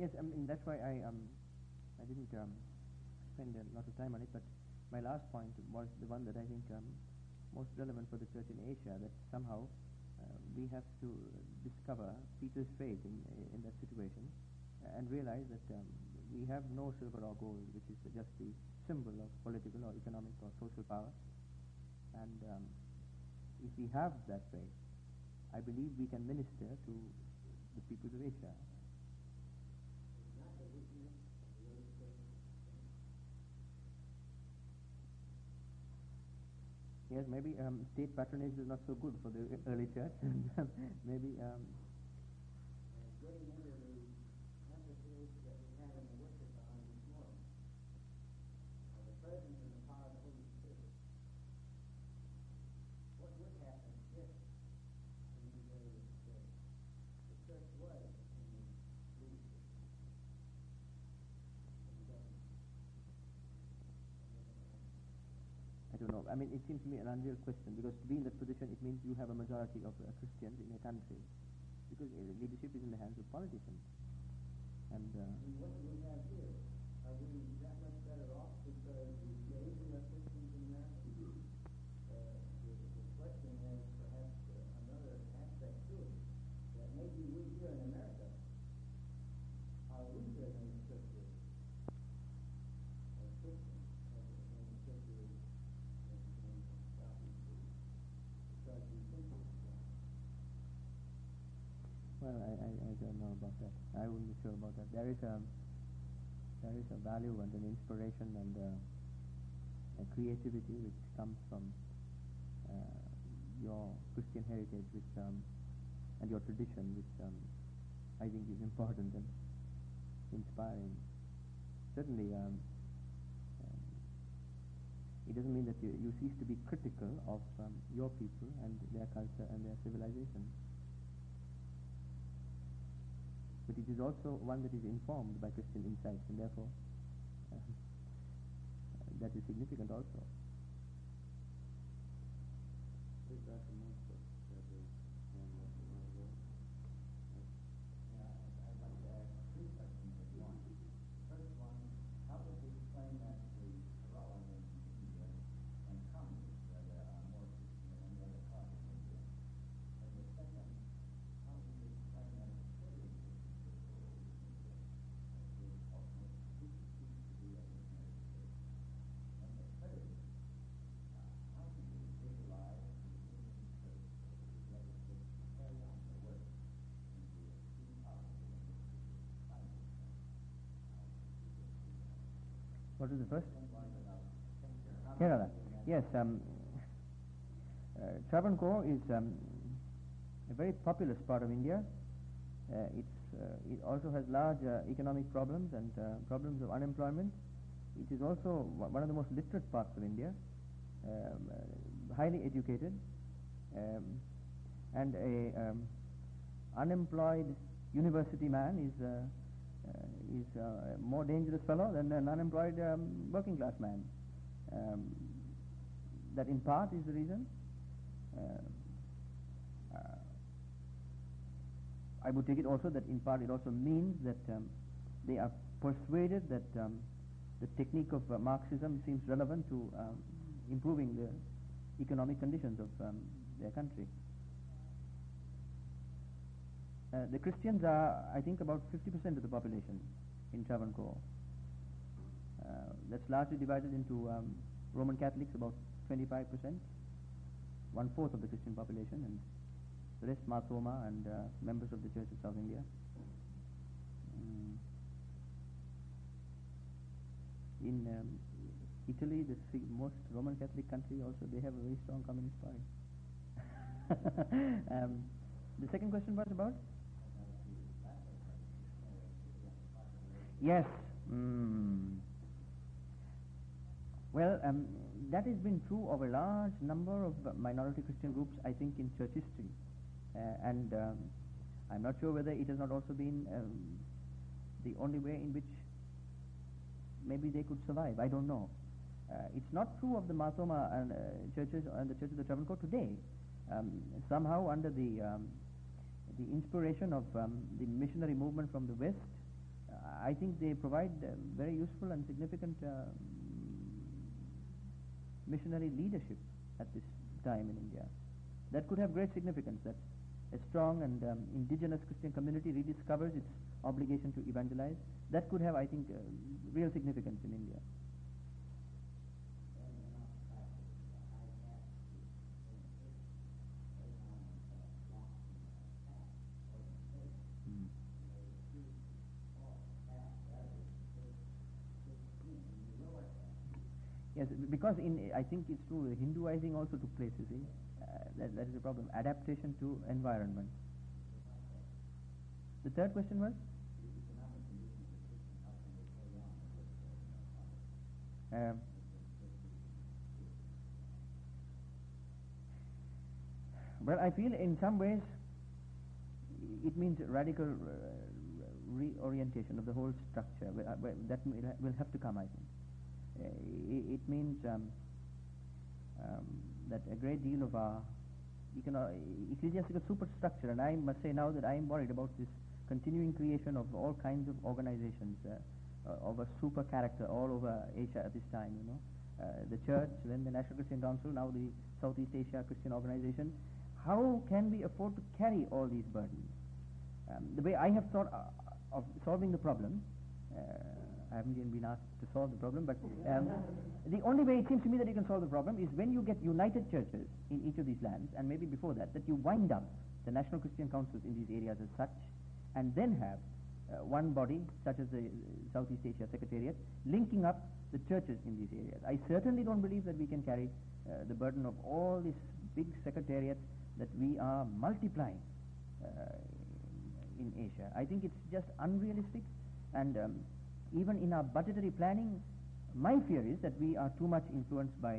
Yes, I mean, that's why I didn't spend a lot of time on it, but my last point was the one that I think most relevant for the church in Asia, that somehow we have to discover Peter's faith in that situation and realize that we have no silver or gold, which is just the symbol of political or economic or social power. And if we have that faith, I believe we can minister to the people of Asia. Yes, maybe state patronage is not so good for the early church. Maybe. Getting into the emphasis that we had in the worship on this morning, the presence and the power of the Holy Spirit. What would happen if, in the earliest days, the church was in the leadership, in the government? I don't know. I mean, it seems to me an unreal question, because to be in that position, it means you have a majority of Christians in a country, because leadership is in the hands of politicians. And what do we have here? Are we that much better off because we maybe are Christians in America? The question has perhaps another aspect to it, that maybe we here in America are weaker than the scriptures as Christians, than the scriptures in Southeast Asia, because we think it's wrong. well, I don't know about that. I wouldn't be sure about that. There is a value and an inspiration and a creativity which comes from your Christian heritage, which and your tradition, which I think is important and inspiring. Certainly, it doesn't mean that you cease to be critical of your people and their culture and their civilization. But it is also one that is informed by Christian insights, and therefore that is significant also. I'd like to ask three questions at once. First one, how would you explain that the Kerala in India and communists are more Christian than any other part of India? And the second, how would you explain that the Syrian Christian people in India is ultimately cease to be a missionary church? And the third, how do you visualize the Indian church together to carry on the work in the extreme poverty in which it is finding itself? What is the first? One about Kerala. Yes, Travancore is a very populous part of India. It also has large economic problems and problems of unemployment. It is also one of the most literate parts of India, highly educated, and a unemployed university man is a more dangerous fellow than an unemployed working class man. That in part is the reason. I would take it also that in part it also means that they are persuaded that the technique of Marxism seems relevant to improving the economic conditions of their country. The Christians are, I think, about 50% of the population in Travancore. That's largely divided into Roman Catholics, about 25%, 1/4 of the Christian population, and the rest Marthoma and members of the Church of South India. In Italy, the most Roman Catholic country, also they have a very strong communist party. The second question was about? Yes. Well, that has been true of a large number of minority Christian groups, I think, in church history. And I'm not sure whether it has not also been the only way in which maybe they could survive. I don't know. It's not true of the Marthoma and churches and the Church of the Travancore today. Somehow, under the inspiration of the missionary movement from the West, I think they provide very useful and significant missionary leadership at this time in India. That could have great significance, that a strong and indigenous Christian community rediscovers its obligation to evangelize. That could have, I think, real significance in India. Yes, because I think it's true, Hinduizing also took place, you see. That is the problem, adaptation to environment. The third question was? Well, I feel in some ways it means radical reorientation of the whole structure. That will have to come, I think. It means that a great deal of our ecclesiastical superstructure, and I must say now that I am worried about this continuing creation of all kinds of organizations of a super character all over Asia at this time, you know. The church, then the National Christian Council, now the Southeast Asia Christian Organization. How can we afford to carry all these burdens? The way I have thought of solving the problem, I haven't even been asked to solve the problem, but the only way it seems to me that you can solve the problem is when you get united churches in each of these lands, and maybe before that you wind up the National Christian Councils in these areas as such, and then have one body, such as the Southeast Asia Secretariat, linking up the churches in these areas. I certainly don't believe that we can carry the burden of all these big secretariats that we are multiplying in Asia. I think it's just unrealistic, and even in our budgetary planning, my fear is that we are too much influenced by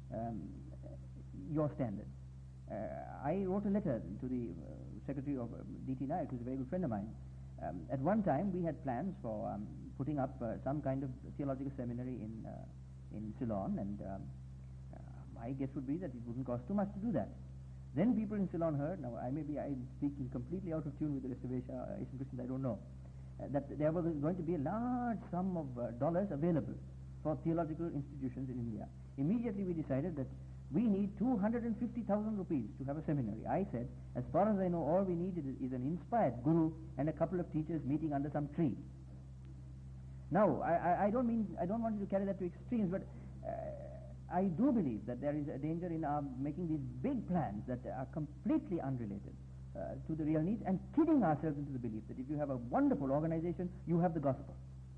your standards. I wrote a letter to the Secretary of D.T. Nayak, who's a very good friend of mine. At one time, we had plans for putting up some kind of theological seminary in Ceylon, and my guess would be that it wouldn't cost too much to do that. Then people in Ceylon heard, now I'm speaking completely out of tune with the rest of Asian Christians, I don't know, that there was going to be a large sum of dollars available for theological institutions in India. Immediately we decided that we need 250,000 rupees to have a seminary. I said, as far as I know, all we need is an inspired guru and a couple of teachers meeting under some tree. Now, I don't want you to carry that to extremes, but I do believe that there is a danger in our making these big plans that are completely unrelated to the real needs, and kidding ourselves into the belief that if you have a wonderful organization, you have the gospel.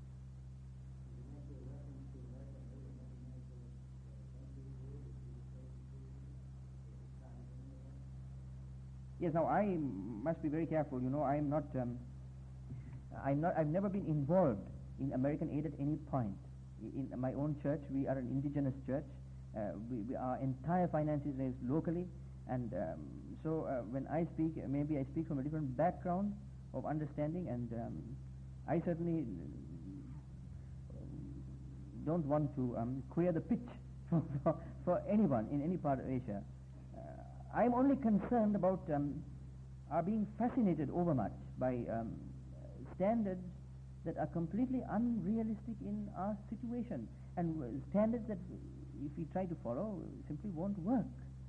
Yes, now I must be very careful. You know, I've never been involved in American aid at any point. In my own church, we are an indigenous church. Our entire finances raised locally, and so when I speak, maybe I speak from a different background of understanding, and I certainly don't want to queer the pitch for anyone in any part of Asia. I'm only concerned about our being fascinated overmuch by standards that are completely unrealistic in our situation, and standards that if we try to follow simply won't work.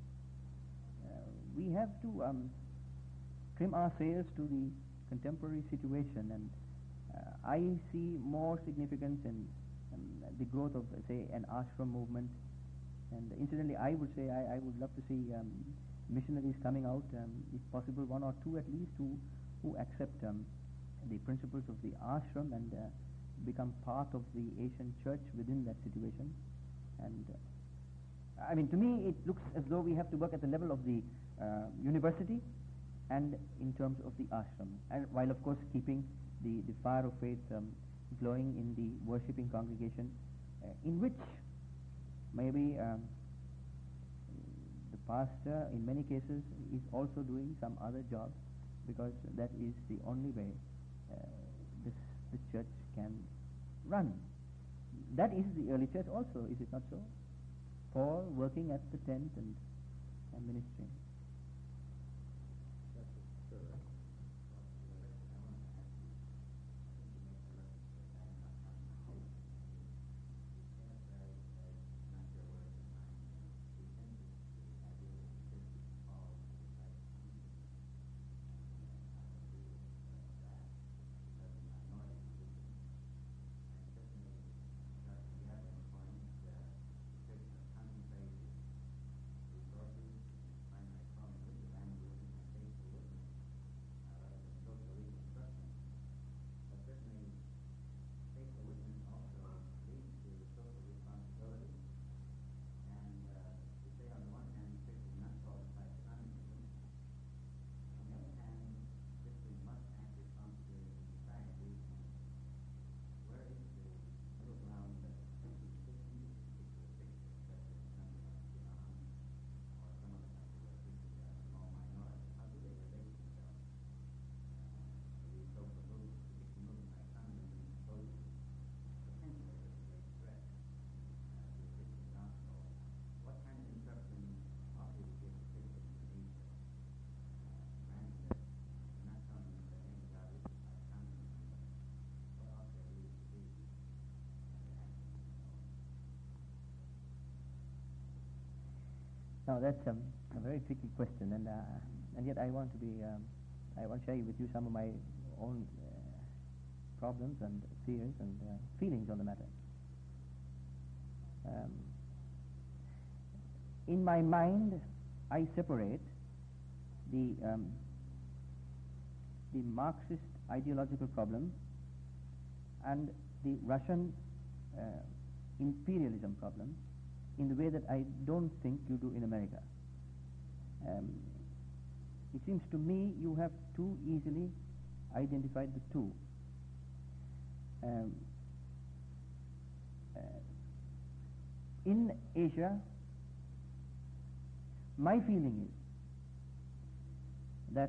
We have to trim our sails to the contemporary situation, and I see more significance in the growth of, say, an ashram movement. And incidentally, I would say I would love to see missionaries coming out, if possible, one or two at least, who accept the principles of the ashram and become part of the Asian church within that situation. And I mean, to me, it looks as though we have to work at the level of the university and in terms of the ashram, and while of course keeping the fire of faith glowing in the worshipping congregation, in which maybe the pastor in many cases is also doing some other job, because that is the only way the church can run. That is the early church also, is it not so? Paul working at the tent and ministering. Now that's a very tricky question, and yet I want to share with you some of my own problems and fears and feelings on the matter. In my mind, I separate the Marxist ideological problem and the Russian imperialism problem in the way that I don't think you do in America. It seems to me you have too easily identified the two. In Asia, my feeling is that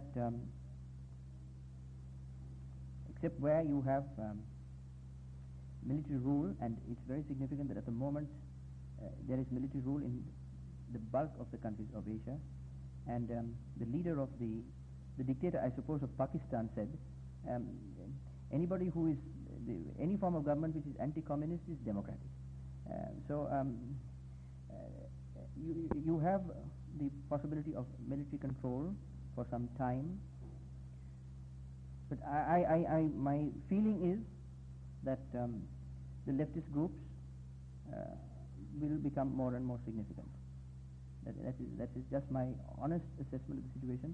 except where you have military rule, and it's very significant that at the moment there is military rule in the bulk of the countries of Asia, and the leader of the dictator, I suppose, of Pakistan said, anybody who is any form of government which is anti-communist is democratic. You have the possibility of military control for some time, but my feeling is that the leftist groups will become more and more significant. That is just my honest assessment of the situation.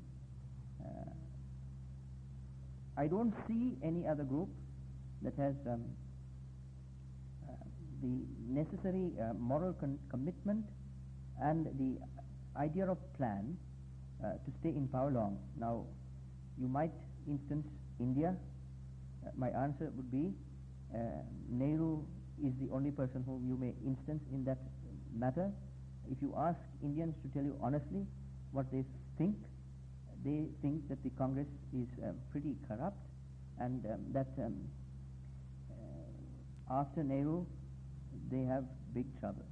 I don't see any other group that has the necessary moral commitment and the idea of plan to stay in power long. Now, you might instance India. My answer would be Nehru is the only person whom you may instance in that matter. If you ask Indians to tell you honestly what they think that the Congress is pretty corrupt, and that after Nehru they have big trouble.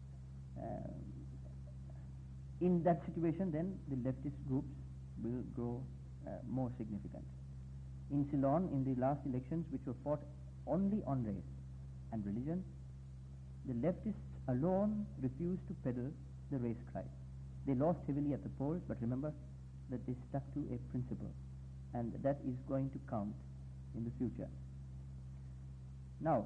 In that situation, then the leftist groups will grow more significant. In Ceylon, in the last elections, which were fought only on race and religion, the leftists alone refused to peddle the race cry. They lost heavily at the polls, but remember that they stuck to a principle, and that is going to count in the future. Now,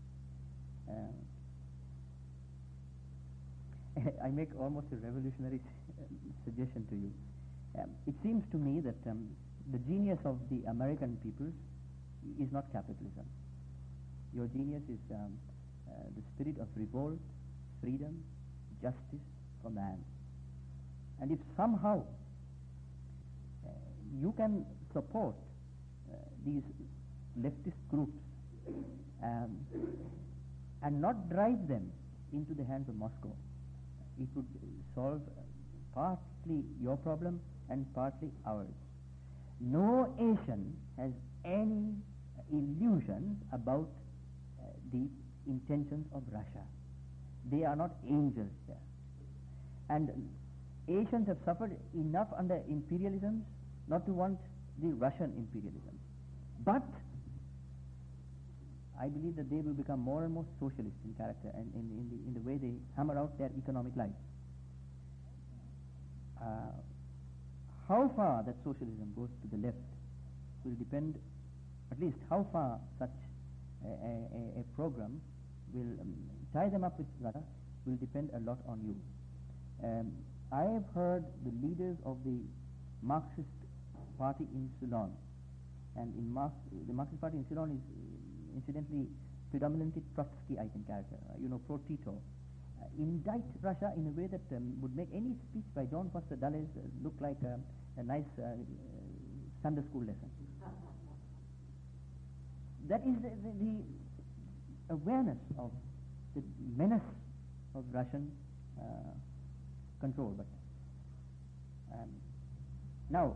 I make almost a revolutionary suggestion to you. It seems to me that the genius of the American peoples is not capitalism. Your genius is the spirit of revolt, freedom, justice for man. And if somehow you can support these leftist groups and not drive them into the hands of Moscow, it would solve partly your problem and partly ours. No Asian has any illusions about the intentions of Russia. They are not angels there. And Asians have suffered enough under imperialism not to want the Russian imperialism. But I believe that they will become more and more socialist in character and in the way they hammer out their economic life. How far that socialism goes to the left will depend, at least how far such a program will tie them up with Russia will depend a lot on you. I have heard the leaders of the Marxist party in Ceylon, and the Marxist party in Ceylon is incidentally predominantly Trotskyite in character, pro-Tito, indict Russia in a way that would make any speech by John Foster Dulles look like a nice Sunday school lesson. That is the awareness of the menace of Russian control. But now,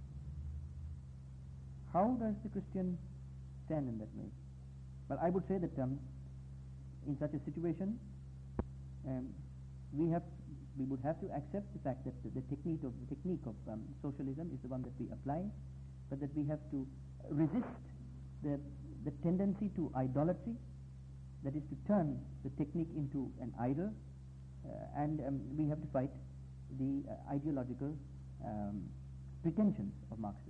how does the Christian stand in that way? Well, I would say that in such a situation, we would have to accept the fact that the technique of socialism is the one that we apply, but that we have to resist the tendency to idolatry, that is to turn the technique into an idol, and we have to fight the ideological pretensions of Marxism.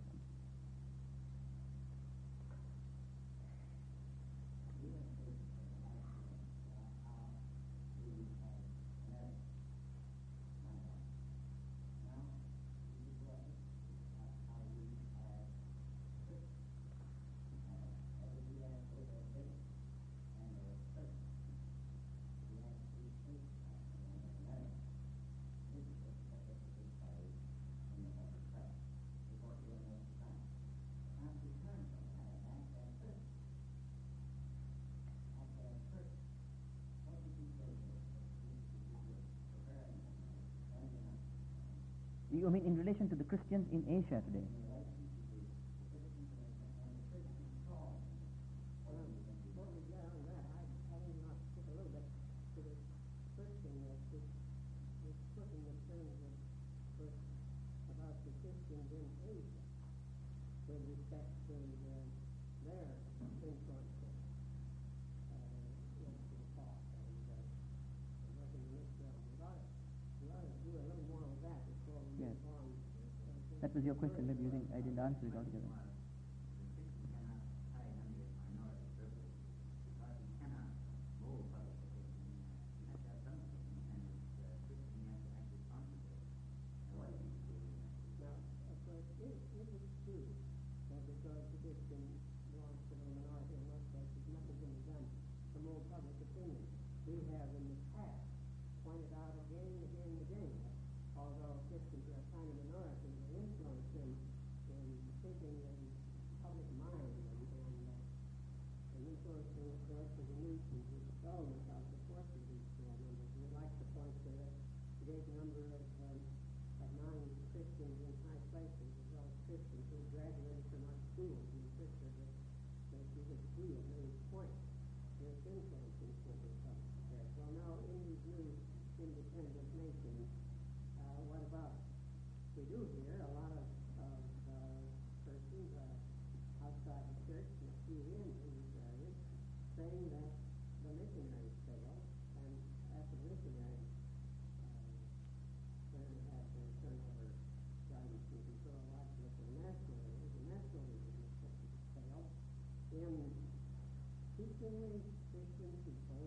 You mean in relation to the Christians in Asia today? Before we get on that, I want to stick a little bit to this first thing that was put in the terms of about the Christians in Asia with respect to their influence to the talk and working in this realm. We ought to do a little more of that before we Yes. move on. That was your question. Maybe you think I didn't answer it altogether. Now, of course, it is true that because the Christian belongs to the minority in most places, nothing can be done to mold public opinion. We have in the past pointed out again and again and again that although Christians are a kind of minority, the influence in thinking in public mind and influencing, of course, the news and the development of the force of these members. We'd like to point to the great number of non-Christians in high places, as well as Christians who graduated from our schools and insisted that you could see at any point this influence in thinking public affairs. Well, now, in these new independent nations, what about it? We do hear a lot of persons outside the church and a few in these areas saying that the missionaries failed, and after the missionaries had their turnover guidance and control largely for the national leaders, the national leaders failed in teaching these Christian people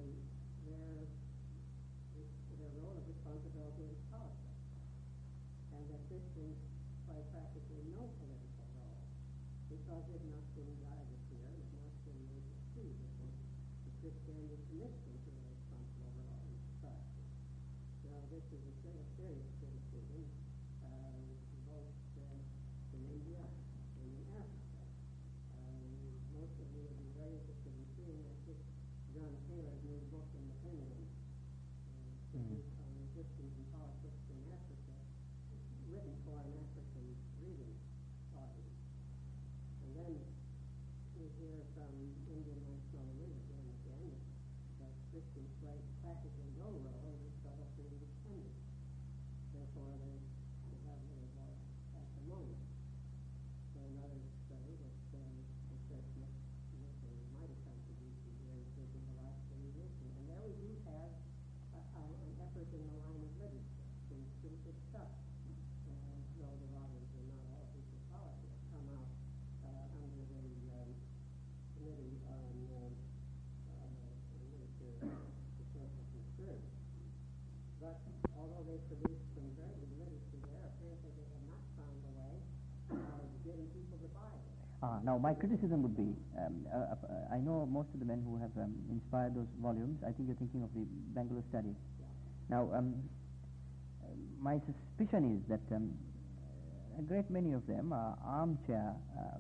their role of responsibility in politics, and that Christians play practically no political role because it must be guided here, and it must be made to see that the Christianity commits them to a responsible role in society. Now, this is a serious criticism, both in India and in Africa. Most of you would be very interested in seeing that John Taylor's new book, Independence, produced on resistance and politics in Africa, written for an African reading audience. And then we hear from Indian national leaders again and again that Christians play practically no role in the struggle for independence. Therefore, they have little voice at the moment. And others say that the church must make a mighty contribution here in taking the life of the nation. And there we do have an effort in the line of literature. Seems pretty good stuff. Though the volumes are not all people policy have come out under the Committee on Literature for Social Concern. But although they produced some very good literature there, apparently they have not found a way of getting people to buy it. Now, my criticism would be, I know most of the men who have inspired those volumes. I think you're thinking of the Bangalore study. Yeah. Now, my suspicion is that a great many of them are armchair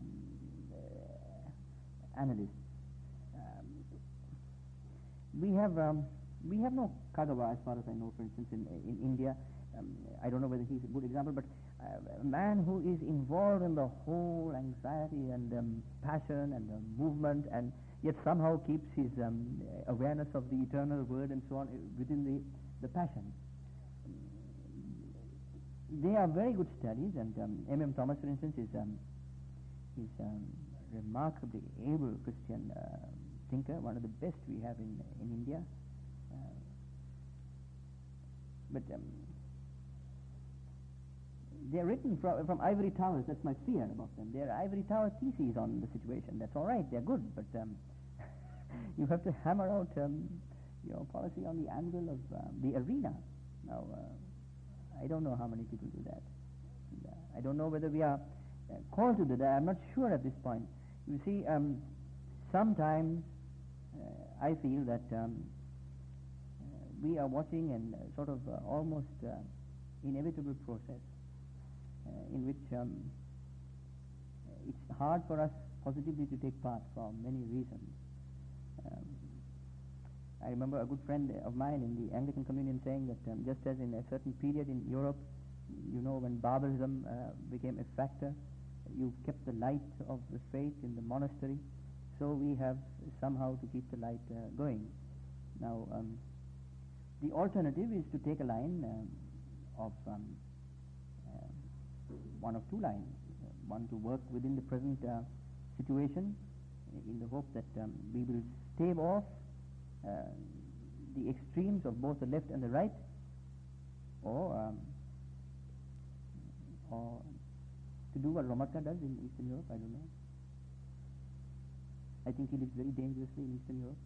analysts. We have no Kagawa, as far as I know, for instance, in India. I don't know whether he's a good example, but a man who is involved in the whole anxiety and passion and movement, and yet somehow keeps his awareness of the eternal word and so on within the passion. They are very good studies, and M.M. Thomas, for instance, is remarkably able Christian thinker, one of the best we have in India. But they're written from ivory towers. That's my fear about them. They're ivory tower theses on the situation. That's all right. They're good, but you have to hammer out your policy on the angle of the arena. Now, I don't know how many people do that. And, I don't know whether we are called to do that. I'm not sure at this point. You see, sometimes I feel that we are watching a sort of almost inevitable process in which it's hard for us positively to take part for many reasons. I remember a good friend of mine in the Anglican Communion saying that just as in a certain period in Europe, when barbarism became a factor, you kept the light of the faith in the monastery, so we have somehow to keep the light going. Now, the alternative is to take a line of one of two lines. One to work within the present situation in the hope that we will stave off the extremes of both the left and the right, or to do what Romatka does in Eastern Europe. I don't know. I think he lives very dangerously in Eastern Europe.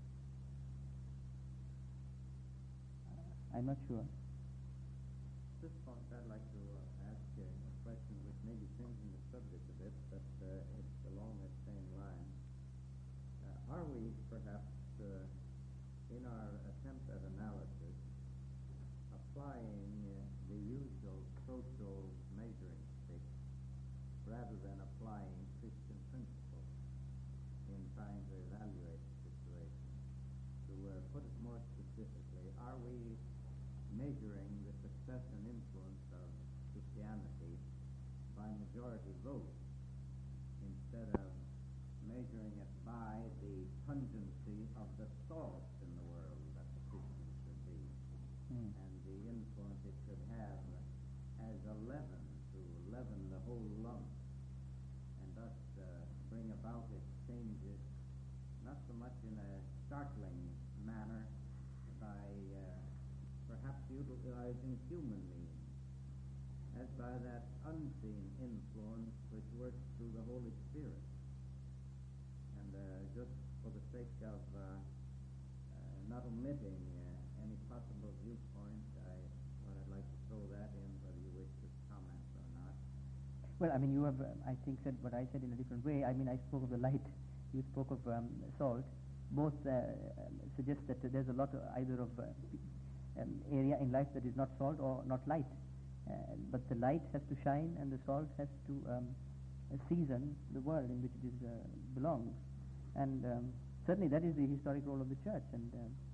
I'm not sure. At this point, I'd like to ask a question which may be changing the subject a bit, but it's along that same line. Are we, perhaps, in our attempt at analysis, applying the usual social measuring stick rather than applying Christian principles in trying to evaluate the situation? To put it more specifically, are we measuring the success and influence of Christianity by majority vote instead of measuring it by the pungency of the salt in the world that the Christian should be, and the influence it should have as a leaven to leaven the whole lump, and thus bring about its changes, not so much in a startling manner by perhaps utilizing human means, as by that unseen influence which works through the Holy Spirit. And just for the sake of not omitting any possible viewpoint, I'd like to throw that in, whether you wish to comment or not. Well, I mean, you have, I think, said what I said in a different way. I mean, I spoke of the light, you spoke of salt. Both suggest that there's a lot of either of area in life that is not salt or not light. But the light has to shine and the salt has to season the world in which it is belongs. And certainly that is the historic role of the church. And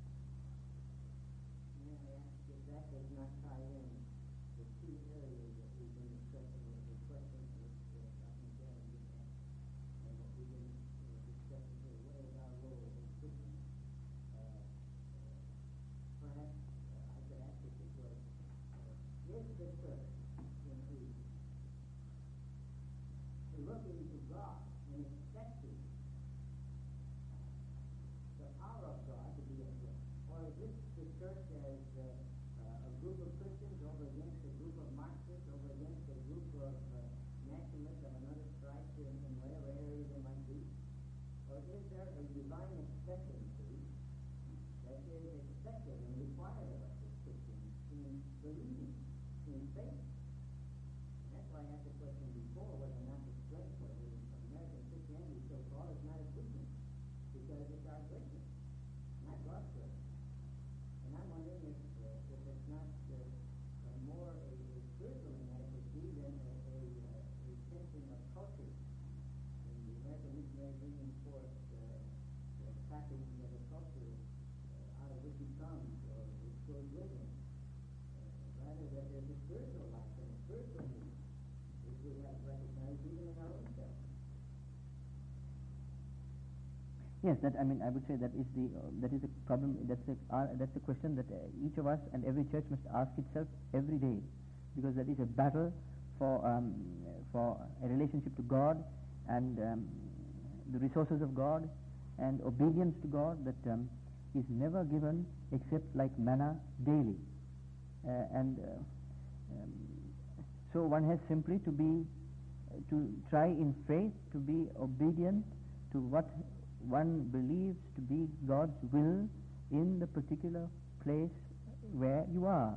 may I ask if that does not tie in the two areas that we've been discussing with the questions which I think Gary did ask, and what we've been discussing here. What is our role as Christians? Perhaps I could ask it this way. Is the church in Egypt looking to God and expecting the power of God to be at work? Or is this the church as a group of Christians over against a group of Marxists, over against a group of nationalists of another stripe in whatever area they might be? Or is there a divine expectancy that is expected and required of us as Christians in believing, in faith? And that's why I asked the question before, whether or not the strength of American Christianity, so-called, is not a weakness, because it's our greatness, not God's greatness. And I'm wondering if it's not more a spiritual inadequacy than a tension of culture. And the American missionary bringing forth tapping the culture out of which he comes, or which goes with him. Rather that there's a spiritual life and a spiritual need, which we have recognized even in our own self. yes, that I mean, I would say that is a problem. That's the question that each of us and every church must ask itself every day, because that is a battle for a relationship to God and the resources of God and obedience to God that is never given except like manna daily. So one has simply to try in faith to be obedient to what one believes to be God's will in the particular place where you are.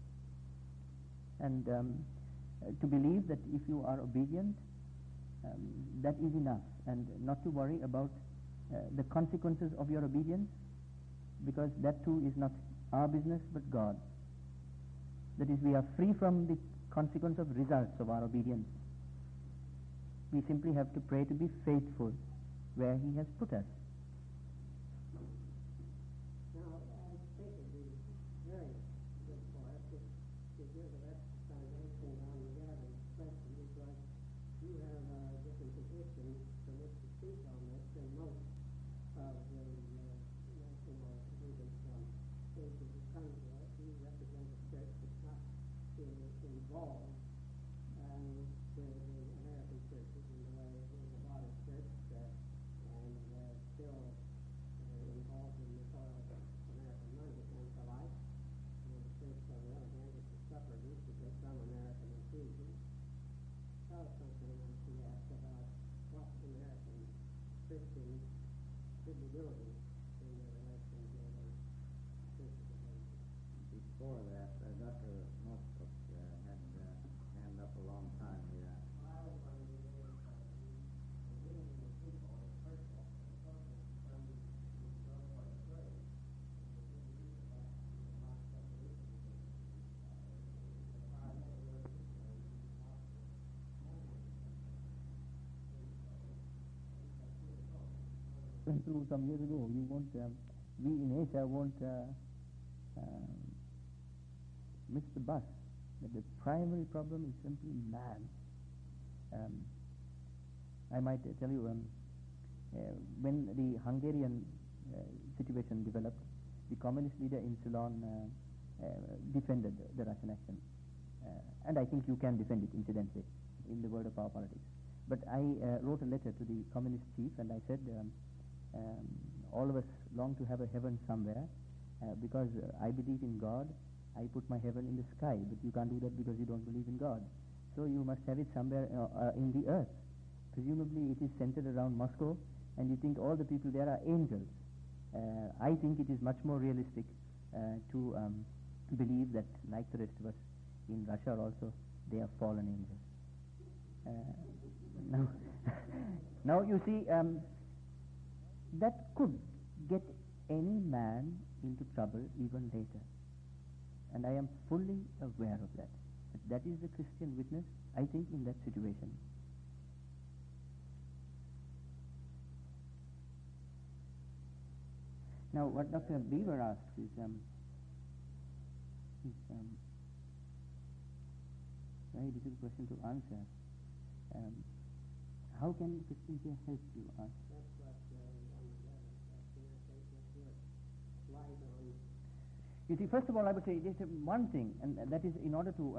And to believe that if you are obedient, that is enough, and not to worry about the consequences of your obedience, because that too is not our business but God. That is, we are free from the consequence of results of our obedience. We simply have to pray to be faithful where He has put us. Now, I think it would be very good for us to give the rest of the foundation on the gathering question, because you have a different position from which to speak on this than most of the national leaders from states who come to us. You represent a church that's not involved with the American churches in the way it is a modern church, and still involved in the soil of American money and the like. And the church, on the other hand, is to suffer recently from American infusion. Tell us something, yes, about what American Christians should be doing in their relation to the churches of Asia. Before that, Dr. Moskov had hand up a long time here. I was wondering if the unity of people is personal, and social from the growth or the grade. Went through some years ago. We in Asia won't miss the bus. That the primary problem is simply man. I might tell you, when the Hungarian situation developed, the communist leader in Ceylon defended the Russian action. And I think you can defend it, incidentally, in the world of our politics. But I wrote a letter to the communist chief, and I said, all of us long to have a heaven somewhere, because I believe in God. I put my heaven in the sky, but you can't do that because you don't believe in God. So you must have it somewhere in the earth. Presumably it is centered around Moscow, and you think all the people there are angels. I think it is much more realistic to believe that, like the rest of us in Russia also, they are fallen angels. Now you see, that could get any man into trouble even later. And I am fully aware of that. But that is the Christian witness, I think, in that situation. Now, what Dr. Beaver asks is very difficult question to answer. How can Christians here help you? That's what light on. You see, first of all, I would say there's one thing, and that is in order to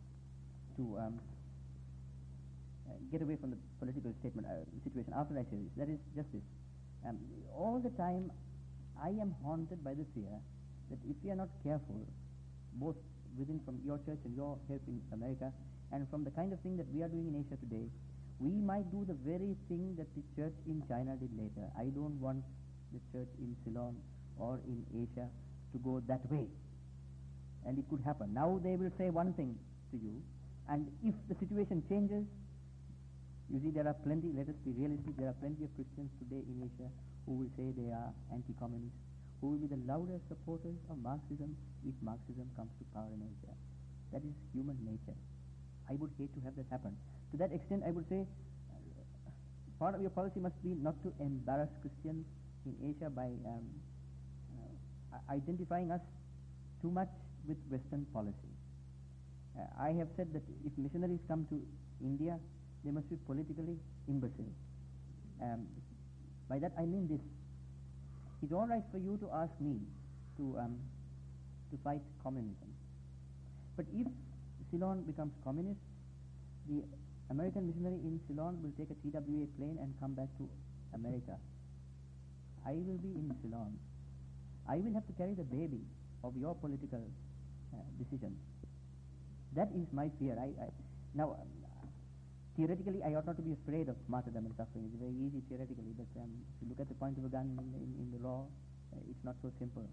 get away from the political situation after I say this. That is just this. All the time, I am haunted by the fear that if we are not careful, both within from your church and your help in America, and from the kind of thing that we are doing in Asia today, we might do the very thing that the church in China did later. I don't want the church in Ceylon or in Asia to go that way. And it could happen. Now they will say one thing to you, and if the situation changes, you see there are plenty, let us be realistic, there are plenty of Christians today in Asia who will say they are anti-communist, who will be the loudest supporters of Marxism if Marxism comes to power in Asia. That is human nature. I would hate to have that happen. To that extent, I would say part of your policy must be not to embarrass Christians in Asia by identifying us too much with Western policy. I have said that if missionaries come to India, they must be politically imbecile. By that I mean this. It's all right for you to ask me to fight communism. But if Ceylon becomes communist, the American missionary in Ceylon will take a TWA plane and come back to America. I will be in Ceylon. I will have to carry the baby of your political decisions. That is my fear. Now, theoretically, I ought not to be afraid of martyrdom and suffering. It's very easy theoretically, but if you look at the point of a gun in the law, it's not so simple.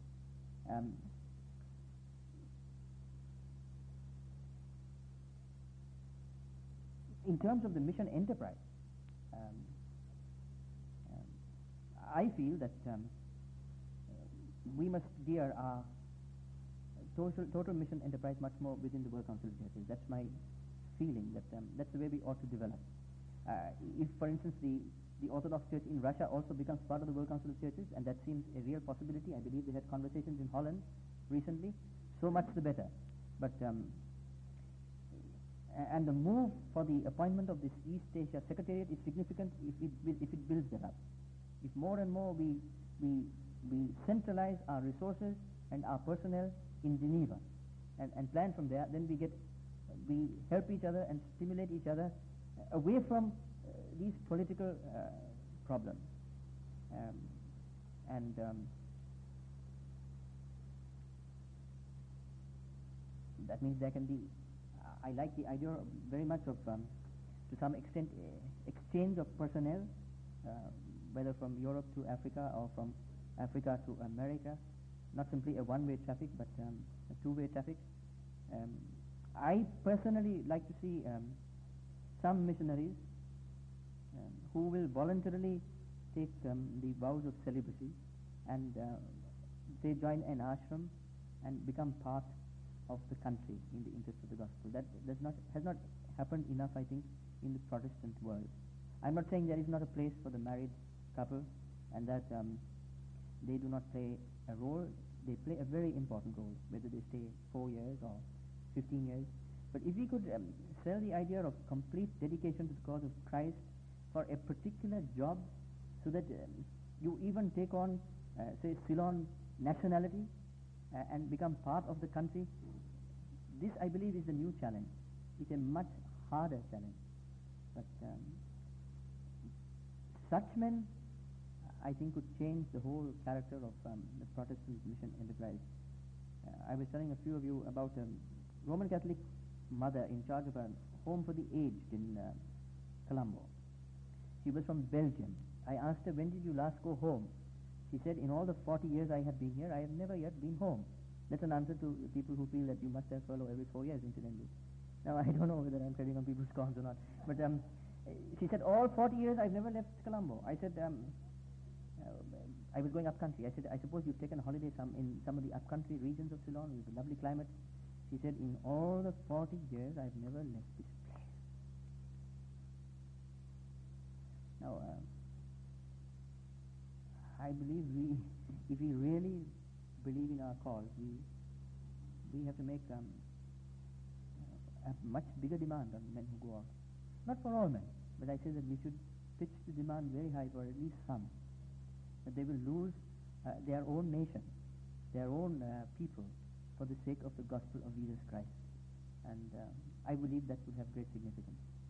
In terms of the mission enterprise, I feel that we must gear our total mission enterprise much more within the World Council of Churches. That's my feeling, that that's the way we ought to develop. If, for instance, the Orthodox Church in Russia also becomes part of the World Council of Churches, and that seems a real possibility. I believe they had conversations in Holland recently. So much the better. But and the move for the appointment of this East Asia Secretariat is significant if it builds that up. If more and more we centralize our resources and our personnel in Geneva and plan from there, then we help each other and stimulate each other away from these political problems. That means there can be, I like the idea very much of, to some extent, exchange of personnel, whether from Europe to Africa or from Africa to America, not simply a one-way traffic, but a two-way traffic. I personally like to see some missionaries who will voluntarily take the vows of celibacy, and they join an ashram and become part of the country in the interest of the gospel. That has not happened enough, I think, in the Protestant world. I'm not saying there is not a place for the married couple, and that they do not play a role. They play a very important role, whether they stay 4 years or 15 years. But if we could sell the idea of complete dedication to the cause of Christ for a particular job, so that you even take on, say, Ceylon nationality and become part of the country, this, I believe, is the new challenge. It's a much harder challenge. But such men, I think, could change the whole character of the Protestant mission enterprise. I was telling a few of you about a Roman Catholic mother in charge of a home for the aged in Colombo. She was from Belgium. I asked her, when did you last go home? She said, in all the 40 years I have been here, I have never yet been home. That's an answer to people who feel that you must have furlough every 4 years, incidentally. Now, I don't know whether I'm treading on people's corns or not. But she said, all 40 years I've never left Colombo. I said, I was going up country. I said, I suppose you've taken a holiday in some of the up-country regions of Ceylon with the lovely climate. She said, in all the 40 years I've never left this place. Now, I believe if we really believe in our cause, we have to make a much bigger demand on men who go out. Not for all men, but I say that we should pitch the demand very high for at least some. That they will lose their own nation, their own people, for the sake of the gospel of Jesus Christ. And I believe that would have great significance.